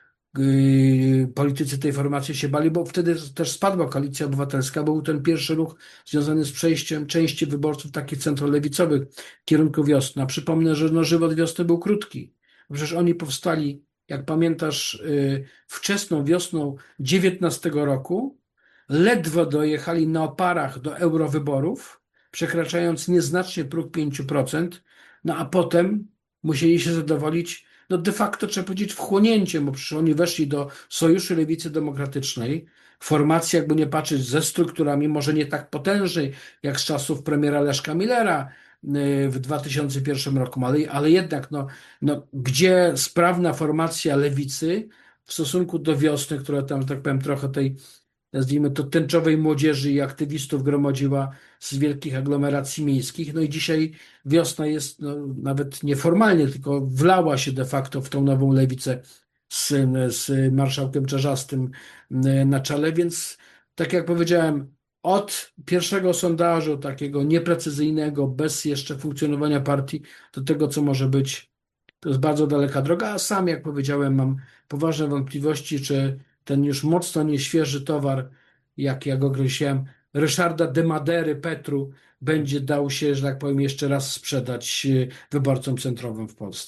Yy, Politycy tej formacji się bali, bo wtedy też spadła Koalicja Obywatelska. Był ten pierwszy ruch związany z przejściem części wyborców takich centrolewicowych w kierunku Wiosny. A przypomnę, że no, żywot Wiosny był krótki. Przecież oni powstali, jak pamiętasz, yy, wczesną wiosną dziewiętnastego roku, ledwo dojechali na oparach do eurowyborów, przekraczając nieznacznie próg pięć procent, no a potem musieli się zadowolić, no de facto trzeba powiedzieć wchłonięciem, bo przecież oni weszli do Sojuszu Lewicy Demokratycznej, formacji jakby nie patrzeć ze strukturami może nie tak potężnej jak z czasów premiera Leszka Millera y, w dwa tysiące pierwszym roku, ale, ale jednak no, no, gdzie sprawna formacja lewicy w stosunku do Wiosny, która tam, że tak powiem, trochę tej, nazwijmy to, tęczowej młodzieży i aktywistów gromadziła z wielkich aglomeracji miejskich. No i dzisiaj Wiosna jest no, nawet nieformalnie, tylko wlała się de facto w tą nową lewicę z, z marszałkiem Czarzastym na czele, więc tak jak powiedziałem, od pierwszego sondażu, takiego nieprecyzyjnego, bez jeszcze funkcjonowania partii, do tego, co może być, to jest bardzo daleka droga, a sam, jak powiedziałem, mam poważne wątpliwości, czy ten już mocno nieświeży towar, jak ja go określiłem, Ryszarda de Madery Petru, będzie dał się, że tak powiem, jeszcze raz sprzedać wyborcom centrowym w Polsce.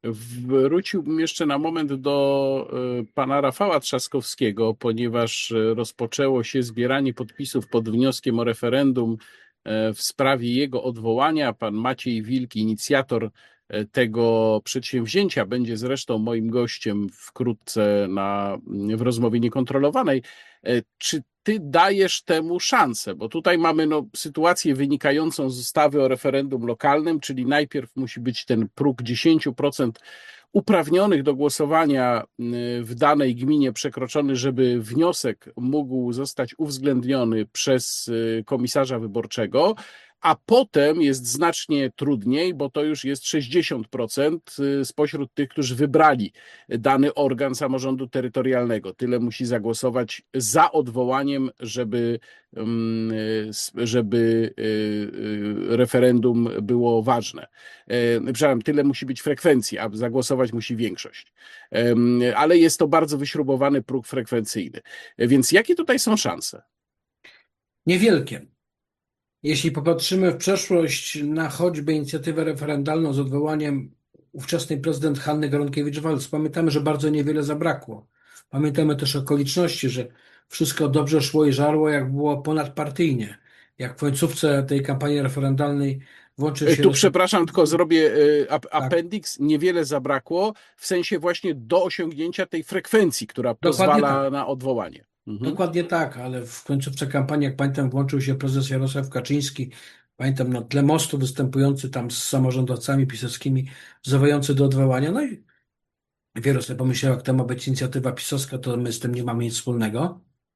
Wróciłbym jeszcze na moment do e, pana Rafała Trzaskowskiego, ponieważ e, rozpoczęło się zbieranie podpisów pod wnioskiem o referendum e, w sprawie jego odwołania. Pan Maciej Wilk, inicjator e, tego przedsięwzięcia, będzie zresztą moim gościem wkrótce na, w rozmowie niekontrolowanej. E, Czy ty dajesz temu szansę? Bo tutaj mamy no, sytuację wynikającą z ustawy o referendum lokalnym, czyli najpierw musi być ten próg dziesięć procent uprawnionych do głosowania y, w danej gminie przekroczony, żeby wniosek mógł zostać uwzględniony przez y, komisarza wyborczego, a potem jest znacznie trudniej, bo to już jest sześćdziesiąt procent spośród tych, którzy wybrali dany organ samorządu terytorialnego. Tyle musi zagłosować za odwołaniem, żeby, mm, żeby y, y, referendum było ważne. E, Przepraszam, tyle musi być frekwencji, a zagłosować musi większość. Em, Ale jest to bardzo wyśrubowany próg frekwencyjny. Więc jakie tutaj są szanse?
Niewielkie. Jeśli popatrzymy w przeszłość na choćby inicjatywę referendalną z odwołaniem ówczesnej prezydent Hanny Gronkiewicz-Waltz, pamiętamy, że bardzo niewiele zabrakło. Pamiętamy też okoliczności, że wszystko dobrze szło i żarło, jak było ponadpartyjnie. Jak w końcówce tej kampanii referendalnej włączył się
Tu
Jarosław
przepraszam, tylko
Kaczyński.
zrobię e, ap-
Tak,
appendix. Niewiele zabrakło w sensie właśnie do osiągnięcia tej frekwencji, która
dokładnie
pozwala
tak.
na odwołanie. Mhm.
Dokładnie tak, ale w końcówce kampanii, jak pamiętam, włączył się prezes Jarosław Kaczyński. Pamiętam na tle mostu występujący tam z samorządowcami pisowskimi, wzywający do odwołania. No i wielu sobie pomyślało, jak to ma być inicjatywa pisowska, to my z tym nie mamy nic wspólnego.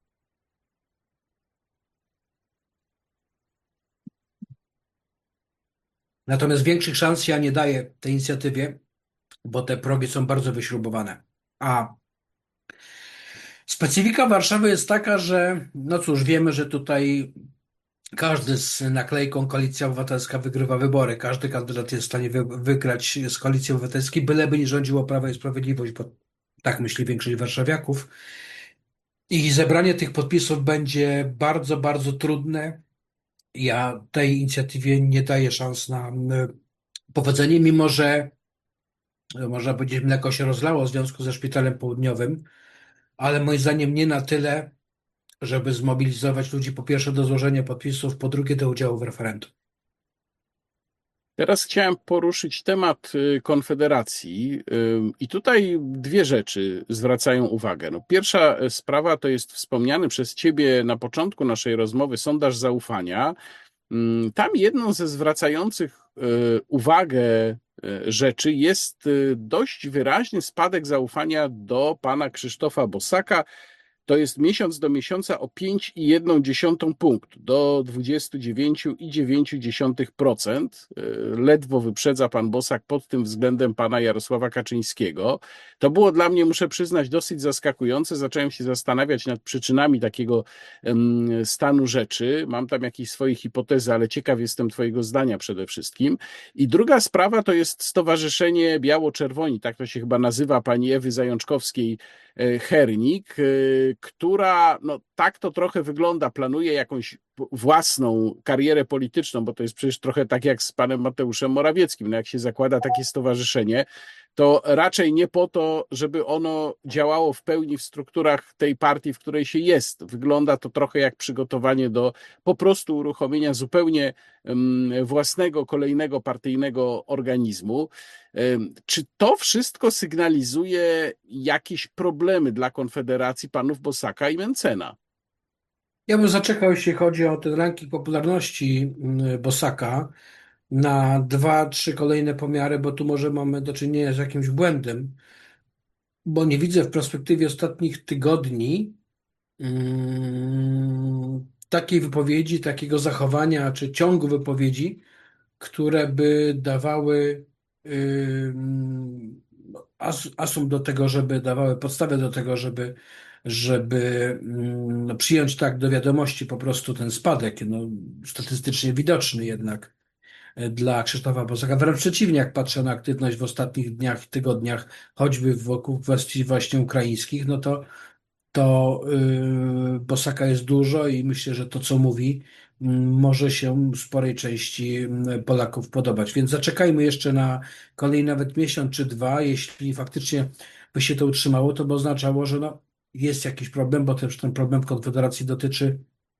Natomiast większych szans ja nie daję tej inicjatywie, bo te progi są bardzo wyśrubowane. A specyfika Warszawy jest taka, że no cóż, wiemy, że tutaj każdy z naklejką Koalicja Obywatelska wygrywa wybory. Każdy kandydat jest w stanie wy, wygrać z Koalicji Obywatelskiej, byleby nie rządziło Prawo i Sprawiedliwość, bo tak myśli większość warszawiaków. I zebranie tych podpisów będzie bardzo, bardzo trudne. Ja tej inicjatywie nie daję szans na mm, powodzenie, mimo że e, można powiedzieć, mleko się rozlało w związku ze Szpitalem Południowym, ale moim zdaniem nie na tyle, żeby zmobilizować ludzi po pierwsze do złożenia podpisów, po drugie do udziału w referendum.
Teraz chciałem poruszyć temat y, Konfederacji y, i tutaj dwie rzeczy zwracają uwagę. No, pierwsza y, sprawa to jest wspomniany przez ciebie na początku naszej rozmowy sondaż zaufania. Mm, Tam jedną ze zwracających y, uwagę y, rzeczy jest y, dość wyraźny spadek zaufania do pana Krzysztofa Bosaka. To jest miesiąc do miesiąca o pięć i jedną dziesiątą punktu do dwudziestu dziewięciu i dziewięciu dziesiątych procent. Ledwo wyprzedza pan Bosak pod tym względem pana Jarosława Kaczyńskiego. To było dla mnie, muszę przyznać, dosyć zaskakujące. Zacząłem się zastanawiać nad przyczynami takiego em, stanu rzeczy. Mam tam jakieś swoje hipotezy, ale ciekaw jestem twojego zdania przede wszystkim. I druga sprawa to jest Stowarzyszenie Biało-Czerwoni, tak to się chyba nazywa, pani Ewy Zajączkowskiej Hernik, która no tak to trochę wygląda, planuje jakąś własną karierę polityczną, bo to jest przecież trochę tak jak z panem Mateuszem Morawieckim. No jak się zakłada takie stowarzyszenie, to raczej nie po to, żeby ono działało w pełni w strukturach tej partii, w której się jest. Wygląda to trochę jak przygotowanie do po prostu uruchomienia zupełnie własnego, kolejnego partyjnego organizmu. Czy to wszystko sygnalizuje jakieś problemy dla Konfederacji panów Bosaka i Mencena?
Ja bym zaczekał, jeśli chodzi o ten ranking popularności mm, Bosaka, na dwa, trzy kolejne pomiary, bo tu może mamy do czynienia z jakimś błędem, bo nie widzę w perspektywie ostatnich tygodni mm, takiej wypowiedzi, takiego zachowania, czy ciągu wypowiedzi, które by dawały ym, as- asum do tego, żeby dawały podstawę do tego, żeby, żeby ym, no, przyjąć tak do wiadomości po prostu ten spadek, no, statystycznie widoczny jednak e, dla Krzysztofa Bosaka. Wręcz przeciwnie, jak patrzę na aktywność w ostatnich dniach, tygodniach, choćby wokół kwestii właśnie ukraińskich, no to to yy, Bosaka jest dużo i myślę, że to, co mówi, mm, może się sporej części mm, Polaków podobać. Więc zaczekajmy jeszcze na kolejny nawet miesiąc czy dwa. Jeśli faktycznie by się to utrzymało, to by oznaczało, że no, jest jakiś problem, bo też ten problem Konfederacji dotyczy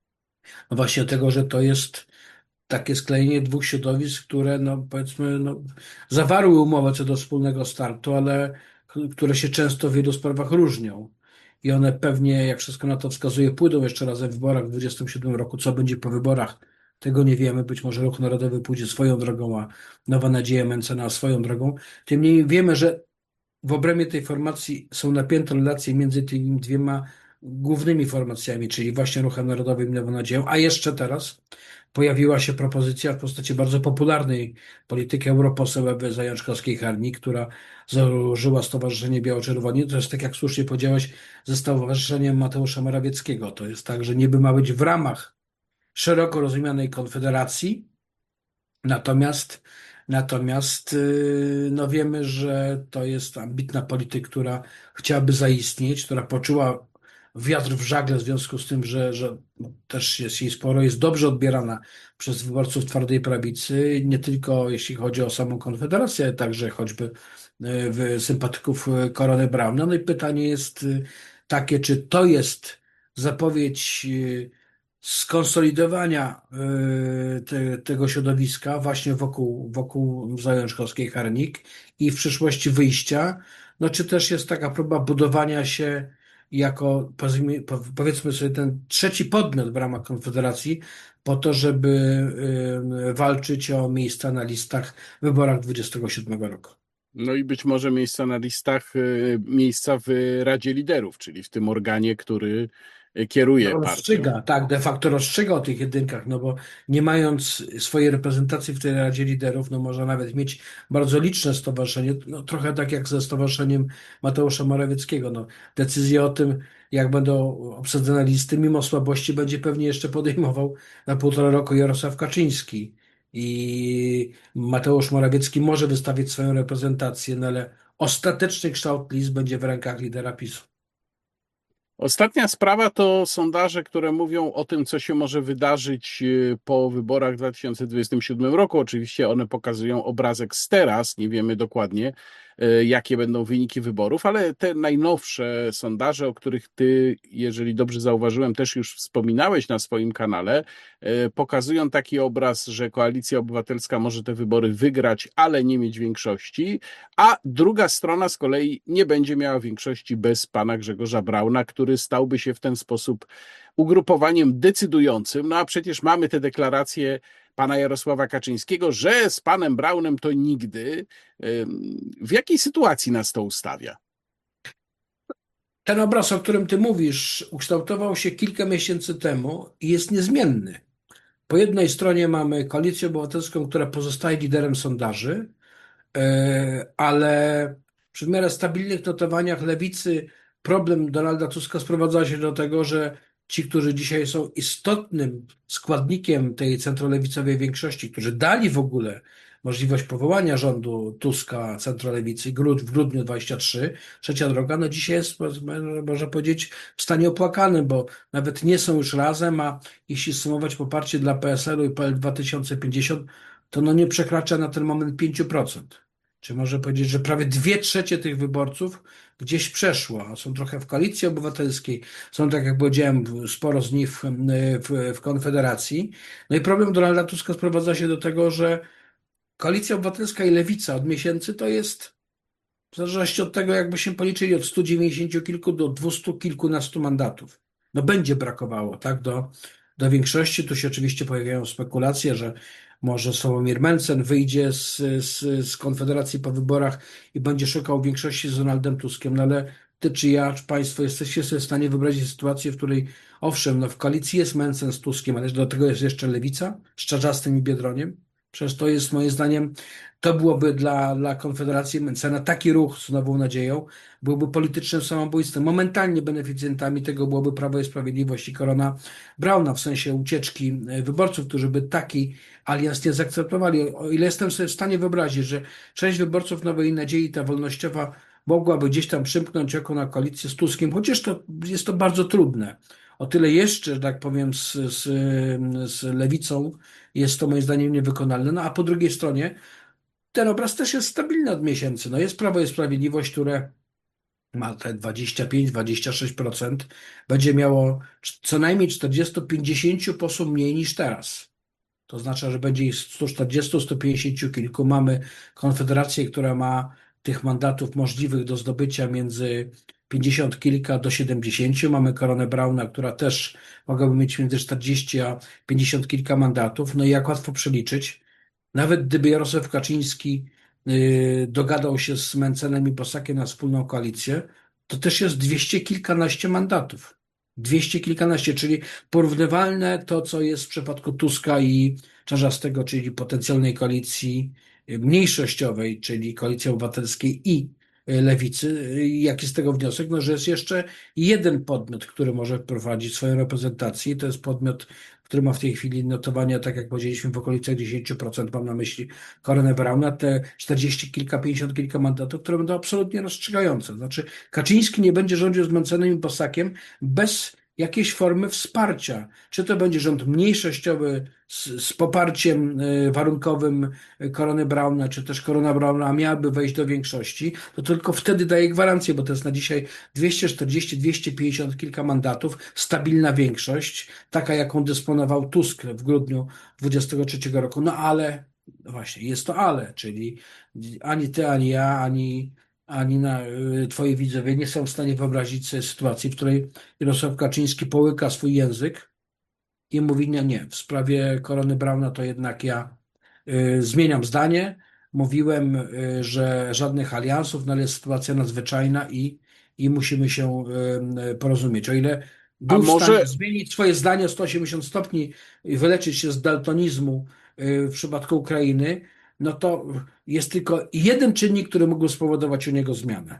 no właśnie tego, że to jest takie sklejenie dwóch środowisk, które no powiedzmy no, zawarły umowę co do wspólnego startu, ale które się często w wielu sprawach różnią. I one pewnie, jak wszystko na to wskazuje, pójdą jeszcze raz we wyborach w dwudziestym siódmym roku. Co będzie po wyborach? Tego nie wiemy. Być może Ruch Narodowy pójdzie swoją drogą, a Nowa Nadzieja Mencena swoją drogą. Tym niemniej wiemy, że w obrębie tej formacji są napięte relacje między tymi dwiema głównymi formacjami, czyli właśnie Ruchem Narodowym i Nową Nadzieją, a jeszcze teraz pojawiła się propozycja w postaci bardzo popularnej polityki europoseł Ewy Zajączkowskiej-Harnik, która założyła Stowarzyszenie Biało-Czerwoni. To jest, tak jak słusznie powiedziałeś, ze Stowarzyszeniem Mateusza Morawieckiego. To jest tak, że niby ma być w ramach szeroko rozumianej konfederacji, Natomiast, natomiast yy, no wiemy, że to jest ambitna polityk, która chciałaby zaistnieć, która poczuła wiatr w żagle w związku z tym, że, że no, też jest jej sporo, jest dobrze odbierana przez wyborców twardej prawicy, nie tylko jeśli chodzi o samą Konfederację, ale także choćby yy, w sympatyków yy, Korony Braun. No, no i pytanie jest yy, takie, czy to jest zapowiedź yy, skonsolidowania y, te, tego środowiska właśnie wokół, wokół Zajączkowskiej Harnik i w przyszłości wyjścia, no czy też jest taka próba budowania się jako powiedzmy powiedzmy sobie ten trzeci podmiot w ramach Konfederacji po to, żeby y, walczyć o miejsca na listach w wyborach dwudziestego siódmego roku.
No i być może miejsca na listach, y, miejsca w Radzie Liderów, czyli w tym organie, który y, kieruje partią.
Rozstrzyga, tak, de facto rozstrzyga o tych jedynkach, no bo nie mając swojej reprezentacji w tej Radzie Liderów, no można nawet mieć bardzo liczne stowarzyszenie, no trochę tak jak ze stowarzyszeniem Mateusza Morawieckiego, no decyzję o tym, jak będą obsadzone listy, mimo słabości będzie pewnie jeszcze podejmował na półtora roku Jarosław Kaczyński i Mateusz Morawiecki może wystawić swoją reprezentację, no ale ostateczny kształt list będzie w rękach lidera PiSu.
Ostatnia sprawa to sondaże, które mówią o tym, co się może wydarzyć y, po wyborach w dwa tysiące dwudziestym siódmym roku. Oczywiście one pokazują obrazek z teraz, nie wiemy dokładnie, y, jakie będą wyniki wyborów, ale te najnowsze sondaże, o których ty, jeżeli dobrze zauważyłem, też już wspominałeś na swoim kanale, y, pokazują taki obraz, że Koalicja Obywatelska może te wybory wygrać, ale nie mieć większości, a druga strona z kolei nie będzie miała większości bez pana Grzegorza Brauna, który stałby się w ten sposób ugrupowaniem decydującym. No a przecież mamy te deklaracje pana Jarosława Kaczyńskiego, że z panem Braunem to nigdy. W jakiej sytuacji nas to ustawia?
Ten obraz, o którym ty mówisz, ukształtował się kilka miesięcy temu i jest niezmienny. Po jednej stronie mamy Koalicję Obywatelską, która pozostaje liderem sondaży, e, ale przy w miarę stabilnych notowaniach lewicy problem Donalda Tuska sprowadza się do tego, że ci, którzy dzisiaj są istotnym składnikiem tej centrolewicowej większości, którzy dali w ogóle możliwość powołania rządu Tuska, centrolewicy grud- w grudniu dwudziestym trzecim, trzecia droga, no dzisiaj jest, można powiedzieć, w stanie opłakanym, bo nawet nie są już razem, a jeśli sumować poparcie dla P S L u i P L dwa tysiące pięćdziesiąt, to no nie przekracza na ten moment pięć procent. Czy może powiedzieć, że prawie dwie trzecie tych wyborców gdzieś przeszło. Są trochę w Koalicji Obywatelskiej, są, tak jak powiedziałem, sporo z nich w, w, w Konfederacji. No i problem Donalda Tuska sprowadza się do tego, że Koalicja Obywatelska i Lewica od miesięcy to jest, w zależności od tego, jakby się policzyli, od stu dziewięćdziesięciu kilku do dwustu kilkunastu mandatów. No będzie brakowało, tak, do, do większości. Tu się oczywiście pojawiają spekulacje, że może Sławomir Mencen wyjdzie z, z, z Konfederacji po wyborach i będzie szukał większości z Donaldem Tuskiem, no ale ty czy ja, czy państwo jesteście sobie w stanie wyobrazić sytuację, w której owszem, no w koalicji jest Mencen z Tuskiem, ale do tego jest jeszcze Lewica z Czarzastym i Biedroniem. Przecież to jest moim zdaniem, to byłoby dla, dla Konfederacji Mencena taki ruch z Nową Nadzieją, byłby politycznym samobójstwem. Momentalnie beneficjentami tego byłoby Prawo i Sprawiedliwość i Korona Brauna, w sensie ucieczki e, wyborców, którzy by taki alians nie zaakceptowali. O ile jestem sobie w stanie wyobrazić, że część wyborców Nowej Nadziei, ta wolnościowa, mogłaby gdzieś tam przymknąć oko na koalicję z Tuskiem, chociaż to jest to bardzo trudne. o tyle jeszcze, że tak powiem, z, z, z lewicą jest to moim zdaniem niewykonalne. No a po drugiej stronie ten obraz też jest stabilny od miesięcy. No jest Prawo i Sprawiedliwość, które ma te dwadzieścia pięć dwadzieścia sześć procent, będzie miało co najmniej czterdzieści pięćdziesiąt posłów mniej niż teraz. To oznacza, że będzie ich sto czterdzieści sto pięćdziesiąt kilku. Mamy Konfederację, która ma tych mandatów możliwych do zdobycia między pięćdziesiąt kilka do siedemdziesięciu. Mamy Koronę Brauna, która też mogłaby mieć między czterdzieści a pięćdziesiąt kilka mandatów. No i jak łatwo przeliczyć, nawet gdyby Jarosław Kaczyński yy, dogadał się z Mencenem i Bosakiem na wspólną koalicję, to też jest dwieście kilkanaście mandatów. Dwieście kilkanaście, czyli porównywalne to, co jest w przypadku Tuska i Czarzastego, czyli potencjalnej koalicji mniejszościowej, czyli Koalicji Obywatelskiej i Lewicy. Jaki z tego wniosek? No, że jest jeszcze jeden podmiot, który może prowadzić swoją reprezentację i to jest podmiot, który ma w tej chwili notowania, tak jak powiedzieliśmy, w okolicach dziesięć procent, mam na myśli Koronę Brauna, te czterdzieści kilka, pięćdziesiąt kilka mandatów, które będą absolutnie rozstrzygające. Znaczy, Kaczyński nie będzie rządził z Mencenem i Bosakiem bez jakiejś formy wsparcia. Czy to będzie rząd mniejszościowy z, z poparciem y, warunkowym Korony Brauna, czy też Korona Brauna miałaby wejść do większości, to tylko wtedy daje gwarancję, bo to jest na dzisiaj dwieście czterdzieści dwieście pięćdziesiąt kilka mandatów, stabilna większość, taka jaką dysponował Tusk w grudniu dwudziestego trzeciego roku. No ale, no właśnie, jest to ale, czyli ani ty, ani ja, ani ani na, y, twoi widzowie nie są w stanie wyobrazić sobie sytuacji, w której Jarosław Kaczyński połyka swój język i mówi, nie, nie, w sprawie Korony Brauna to jednak ja y, zmieniam zdanie. Mówiłem, y, że żadnych aliansów, no ale jest sytuacja nadzwyczajna i, i musimy się y, porozumieć. O ile
A
był w stanie
może
zmienić swoje zdanie o sto osiemdziesiąt stopni i wyleczyć się z daltonizmu y, w przypadku Ukrainy, no to jest tylko jeden czynnik, który mógł spowodować u niego zmianę.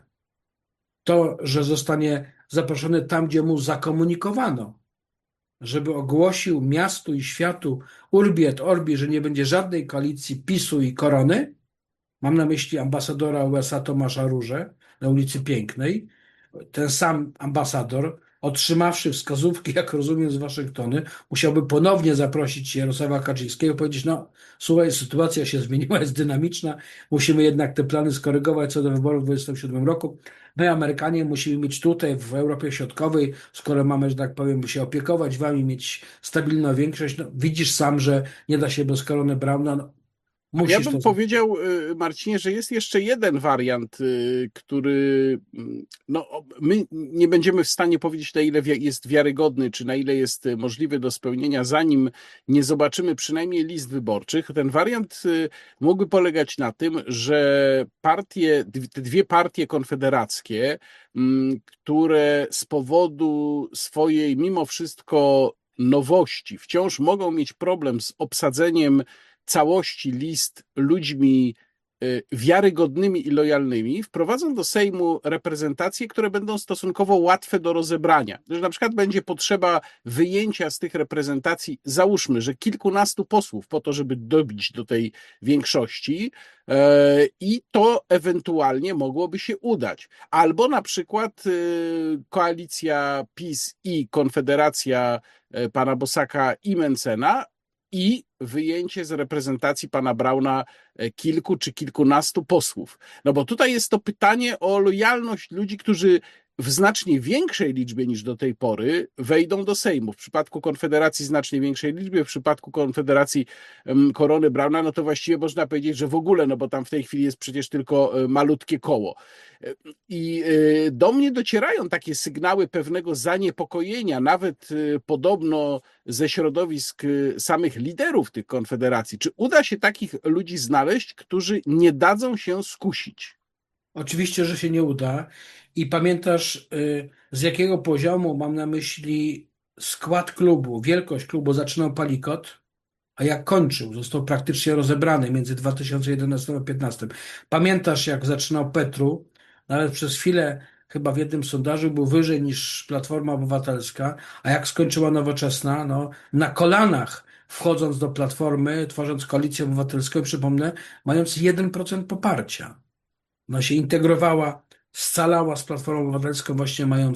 To, że zostanie zaproszony tam, gdzie mu zakomunikowano, żeby ogłosił miastu i światu urbi et orbi, że nie będzie żadnej koalicji PiSu i Korony. Mam na myśli ambasadora U S A Tomasza Różę na ulicy Pięknej. Ten sam ambasador, otrzymawszy wskazówki, jak rozumiem, z Waszyngtonu, musiałby ponownie zaprosić Jarosława Kaczyńskiego i powiedzieć, no słuchaj, sytuacja się zmieniła, jest dynamiczna, musimy jednak te plany skorygować co do wyborów w dwudziestym siódmym roku. My, Amerykanie, musimy mieć tutaj w Europie Środkowej, skoro mamy, że tak powiem, się opiekować wami, mieć stabilną większość. No, widzisz sam, że nie da się bez Korony Brauna. No,
ja
musisz
bym
to.
powiedział, y, Marcinie, że jest jeszcze jeden wariant, y, który mm, no, my nie będziemy w stanie powiedzieć, na ile wi- jest wiarygodny, czy na ile jest y, możliwy do spełnienia, zanim nie zobaczymy przynajmniej list wyborczych. Ten wariant y, mógłby polegać na tym, że partie, dw- te dwie partie konfederackie, mm, które z powodu swojej mimo wszystko nowości wciąż mogą mieć problem z obsadzeniem całości list ludźmi y, wiarygodnymi i lojalnymi, wprowadzą do Sejmu reprezentacje, które będą stosunkowo łatwe do rozebrania. Że na przykład będzie potrzeba wyjęcia z tych reprezentacji, załóżmy, że kilkunastu posłów po to, żeby dobić do tej większości, e, i to ewentualnie mogłoby się udać. Albo na przykład y, koalicja PiS i Konfederacja e, pana Bosaka i Mencena i wyjęcie z reprezentacji pana Brauna e, kilku czy kilkunastu posłów. No bo tutaj jest to pytanie o lojalność ludzi, którzy w znacznie większej liczbie niż do tej pory wejdą do Sejmu. W przypadku Konfederacji znacznie większej liczbie, w przypadku Konfederacji em, Korony Brauna, no to właściwie można powiedzieć, że w ogóle, no bo tam w tej chwili jest przecież tylko e, malutkie koło. E, I e, do mnie docierają takie sygnały pewnego zaniepokojenia, nawet e, podobno ze środowisk e, samych liderów tych konfederacji. Czy uda się takich ludzi znaleźć, którzy nie dadzą się skusić?
Oczywiście, że się nie uda. I pamiętasz, y, z jakiego poziomu mam na myśli skład klubu, wielkość klubu zaczynał Palikot, a jak kończył, został praktycznie rozebrany między dwa tysiące jedenastym a dwa tysiące piętnastym. Pamiętasz, jak zaczynał Petru, nawet przez chwilę, chyba w jednym sondażu był wyżej niż Platforma Obywatelska, a jak skończyła Nowoczesna, no, na kolanach wchodząc do Platformy, tworząc Koalicję Obywatelską, przypomnę, mając jeden procent poparcia. Ona się integrowała, scalała z Platformą Obywatelską, właśnie mając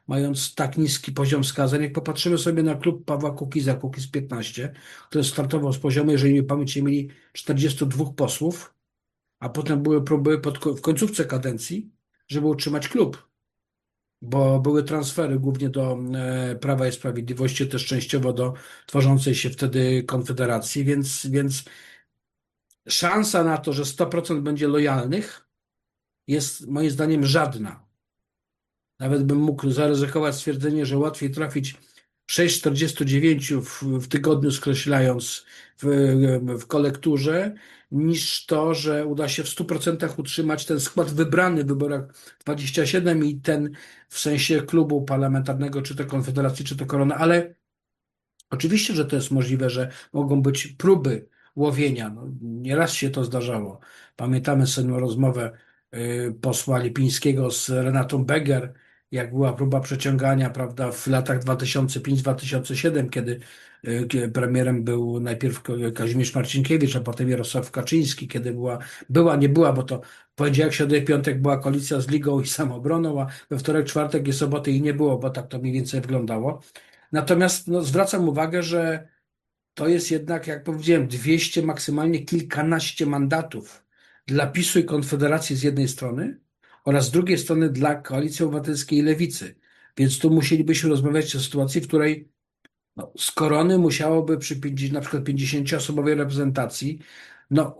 mając tak niski poziom wskazań. Jak popatrzymy sobie na klub Pawła Kukiza, Kukiz piętnaście, który startował z poziomu, jeżeli nie pamięć, mieli czterdziestu dwóch posłów, a potem były próby pod, w końcówce kadencji, żeby utrzymać klub, bo były transfery głównie do e, Prawa i Sprawiedliwości, też częściowo do tworzącej się wtedy Konfederacji, więc, więc szansa na to, że sto procent będzie lojalnych, jest moim zdaniem żadna. Nawet bym mógł zaryzykować stwierdzenie, że łatwiej trafić sześć czterdziestu dziewięciu w, w tygodniu, skreślając w, w kolekturze, niż to, że uda się w stu procentach utrzymać ten skład wybrany w wyborach dwudziestym siódmym i ten w sensie klubu parlamentarnego, czy to Konfederacji, czy to Korona, ale oczywiście, że to jest możliwe, że mogą być próby łowienia. No, nieraz się to zdarzało. Pamiętamy sobie rozmowę y, posła Lipińskiego z Renatą Beger, jak była próba przeciągania, prawda, w latach dwa tysiące piątym dwa tysiące siódmym, kiedy y, kie- premierem był najpierw Ko- Kazimierz Marcinkiewicz, a potem Jarosław Kaczyński, kiedy była, była, nie była, bo to w poniedziałek, środę i piątek była koalicja z Ligą i Samobroną, a we wtorek, czwartek i soboty ich nie było, bo tak to mniej więcej wyglądało. Natomiast no, zwracam uwagę, że to jest jednak, jak powiedziałem, dwieście, maksymalnie kilkanaście mandatów dla PiSu i Konfederacji z jednej strony oraz z drugiej strony dla Koalicji Obywatelskiej i Lewicy. Więc tu musielibyśmy rozmawiać o sytuacji, w której no, z Korony musiałoby przy pięćdziesięciu na przykład pięćdziesięcioosobowej reprezentacji no,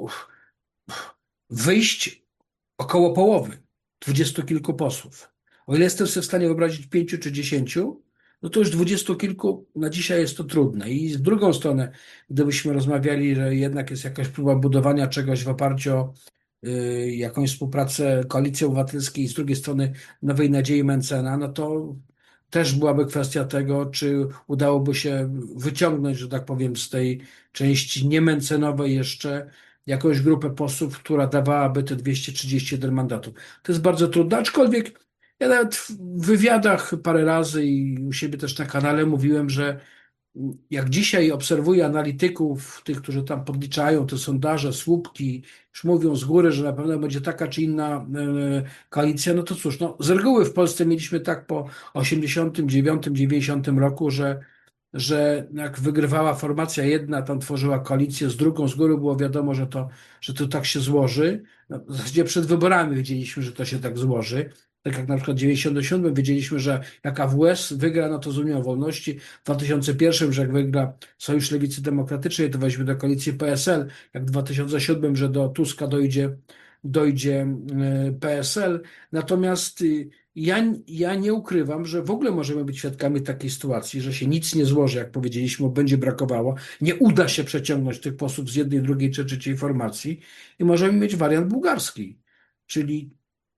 wyjść około połowy, dwudziestu kilku posłów. O ile jestem sobie w stanie wyobrazić pięciu czy dziesięciu, no to już dwudziestu kilku na dzisiaj jest to trudne. I z drugą stronę, gdybyśmy rozmawiali, że jednak jest jakaś próba budowania czegoś w oparciu o y, jakąś współpracę Koalicji Obywatelskiej i z drugiej strony Nowej Nadziei Mencena, no to też byłaby kwestia tego, czy udałoby się wyciągnąć, że tak powiem, z tej części niemencenowej jeszcze jakąś grupę posłów, która dawałaby te dwieście trzydzieści jeden mandatów. To jest bardzo trudne, aczkolwiek ja nawet w wywiadach parę razy i u siebie też na kanale mówiłem, że jak dzisiaj obserwuję analityków, tych, którzy tam podliczają te sondaże, słupki, już mówią z góry, że na pewno będzie taka czy inna e, koalicja, no to cóż, no, z reguły w Polsce mieliśmy tak po osiemdziesiątym dziewiątym, dziewięćdziesiątym roku, że że jak wygrywała formacja jedna, tam tworzyła koalicję z drugą, z góry było wiadomo, że to, że to tak się złoży. No, w zasadzie przed wyborami wiedzieliśmy, że to się tak złoży. Tak jak na przykład w dziewięćdziesiątym siódmym wiedzieliśmy, że jak A W S wygra, no to z Unią Wolności. W dwa tysiące pierwszym, że jak wygra Sojusz Lewicy Demokratycznej, to weźmie do koalicji P S L. Jak w dwa tysiące siódmym, że do Tuska dojdzie, dojdzie y, P S L. Natomiast y, ja, ja nie ukrywam, że w ogóle możemy być świadkami takiej sytuacji, że się nic nie złoży, jak powiedzieliśmy, bo będzie brakowało. Nie uda się przeciągnąć tych posłów z jednej, drugiej czy trzeciej formacji i możemy mieć wariant bułgarski, czyli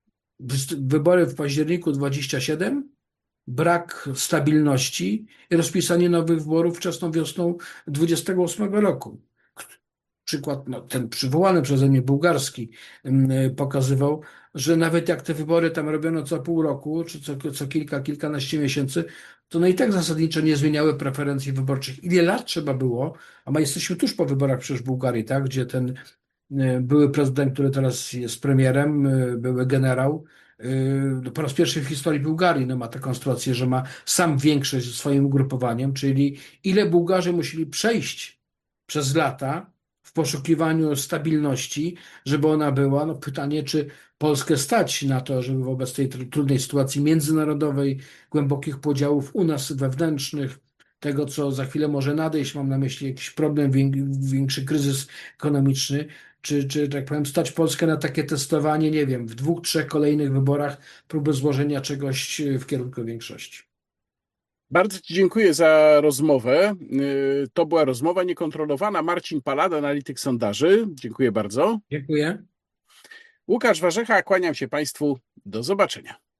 wy- wybory w październiku dwudziestym siódmym, brak stabilności i rozpisanie nowych wyborów wczesną wiosną dwudziestego ósmego roku. Przykład, no, ten przywołany przeze mnie bułgarski ym, pokazywał, że nawet jak te wybory tam robiono co pół roku, czy co, co kilka, kilkanaście miesięcy, to no i tak zasadniczo nie zmieniały preferencji wyborczych. Ile lat trzeba było, a my jesteśmy tuż po wyborach przecież w Bułgarii, tak, gdzie ten y, były prezydent, który teraz jest premierem, y, były generał, y, po raz pierwszy w historii Bułgarii no, ma taką sytuację, że ma sam większość ze swoim ugrupowaniem, czyli ile Bułgarzy musieli przejść przez lata w poszukiwaniu stabilności, żeby ona była. No pytanie, czy Polskę stać na to, żeby wobec tej tr- trudnej sytuacji międzynarodowej, głębokich podziałów u nas wewnętrznych, tego, co za chwilę może nadejść, mam na myśli jakiś problem, wię- większy kryzys ekonomiczny, czy, czy, tak powiem, stać Polskę na takie testowanie, nie wiem, w dwóch, trzech kolejnych wyborach, próby złożenia czegoś w kierunku większości.
Bardzo Ci dziękuję za rozmowę. Y, To była rozmowa niekontrolowana. Marcin Palada, analityk sondaży. Dziękuję bardzo.
Dziękuję.
Łukasz Warzecha, kłaniam się Państwu. Do zobaczenia.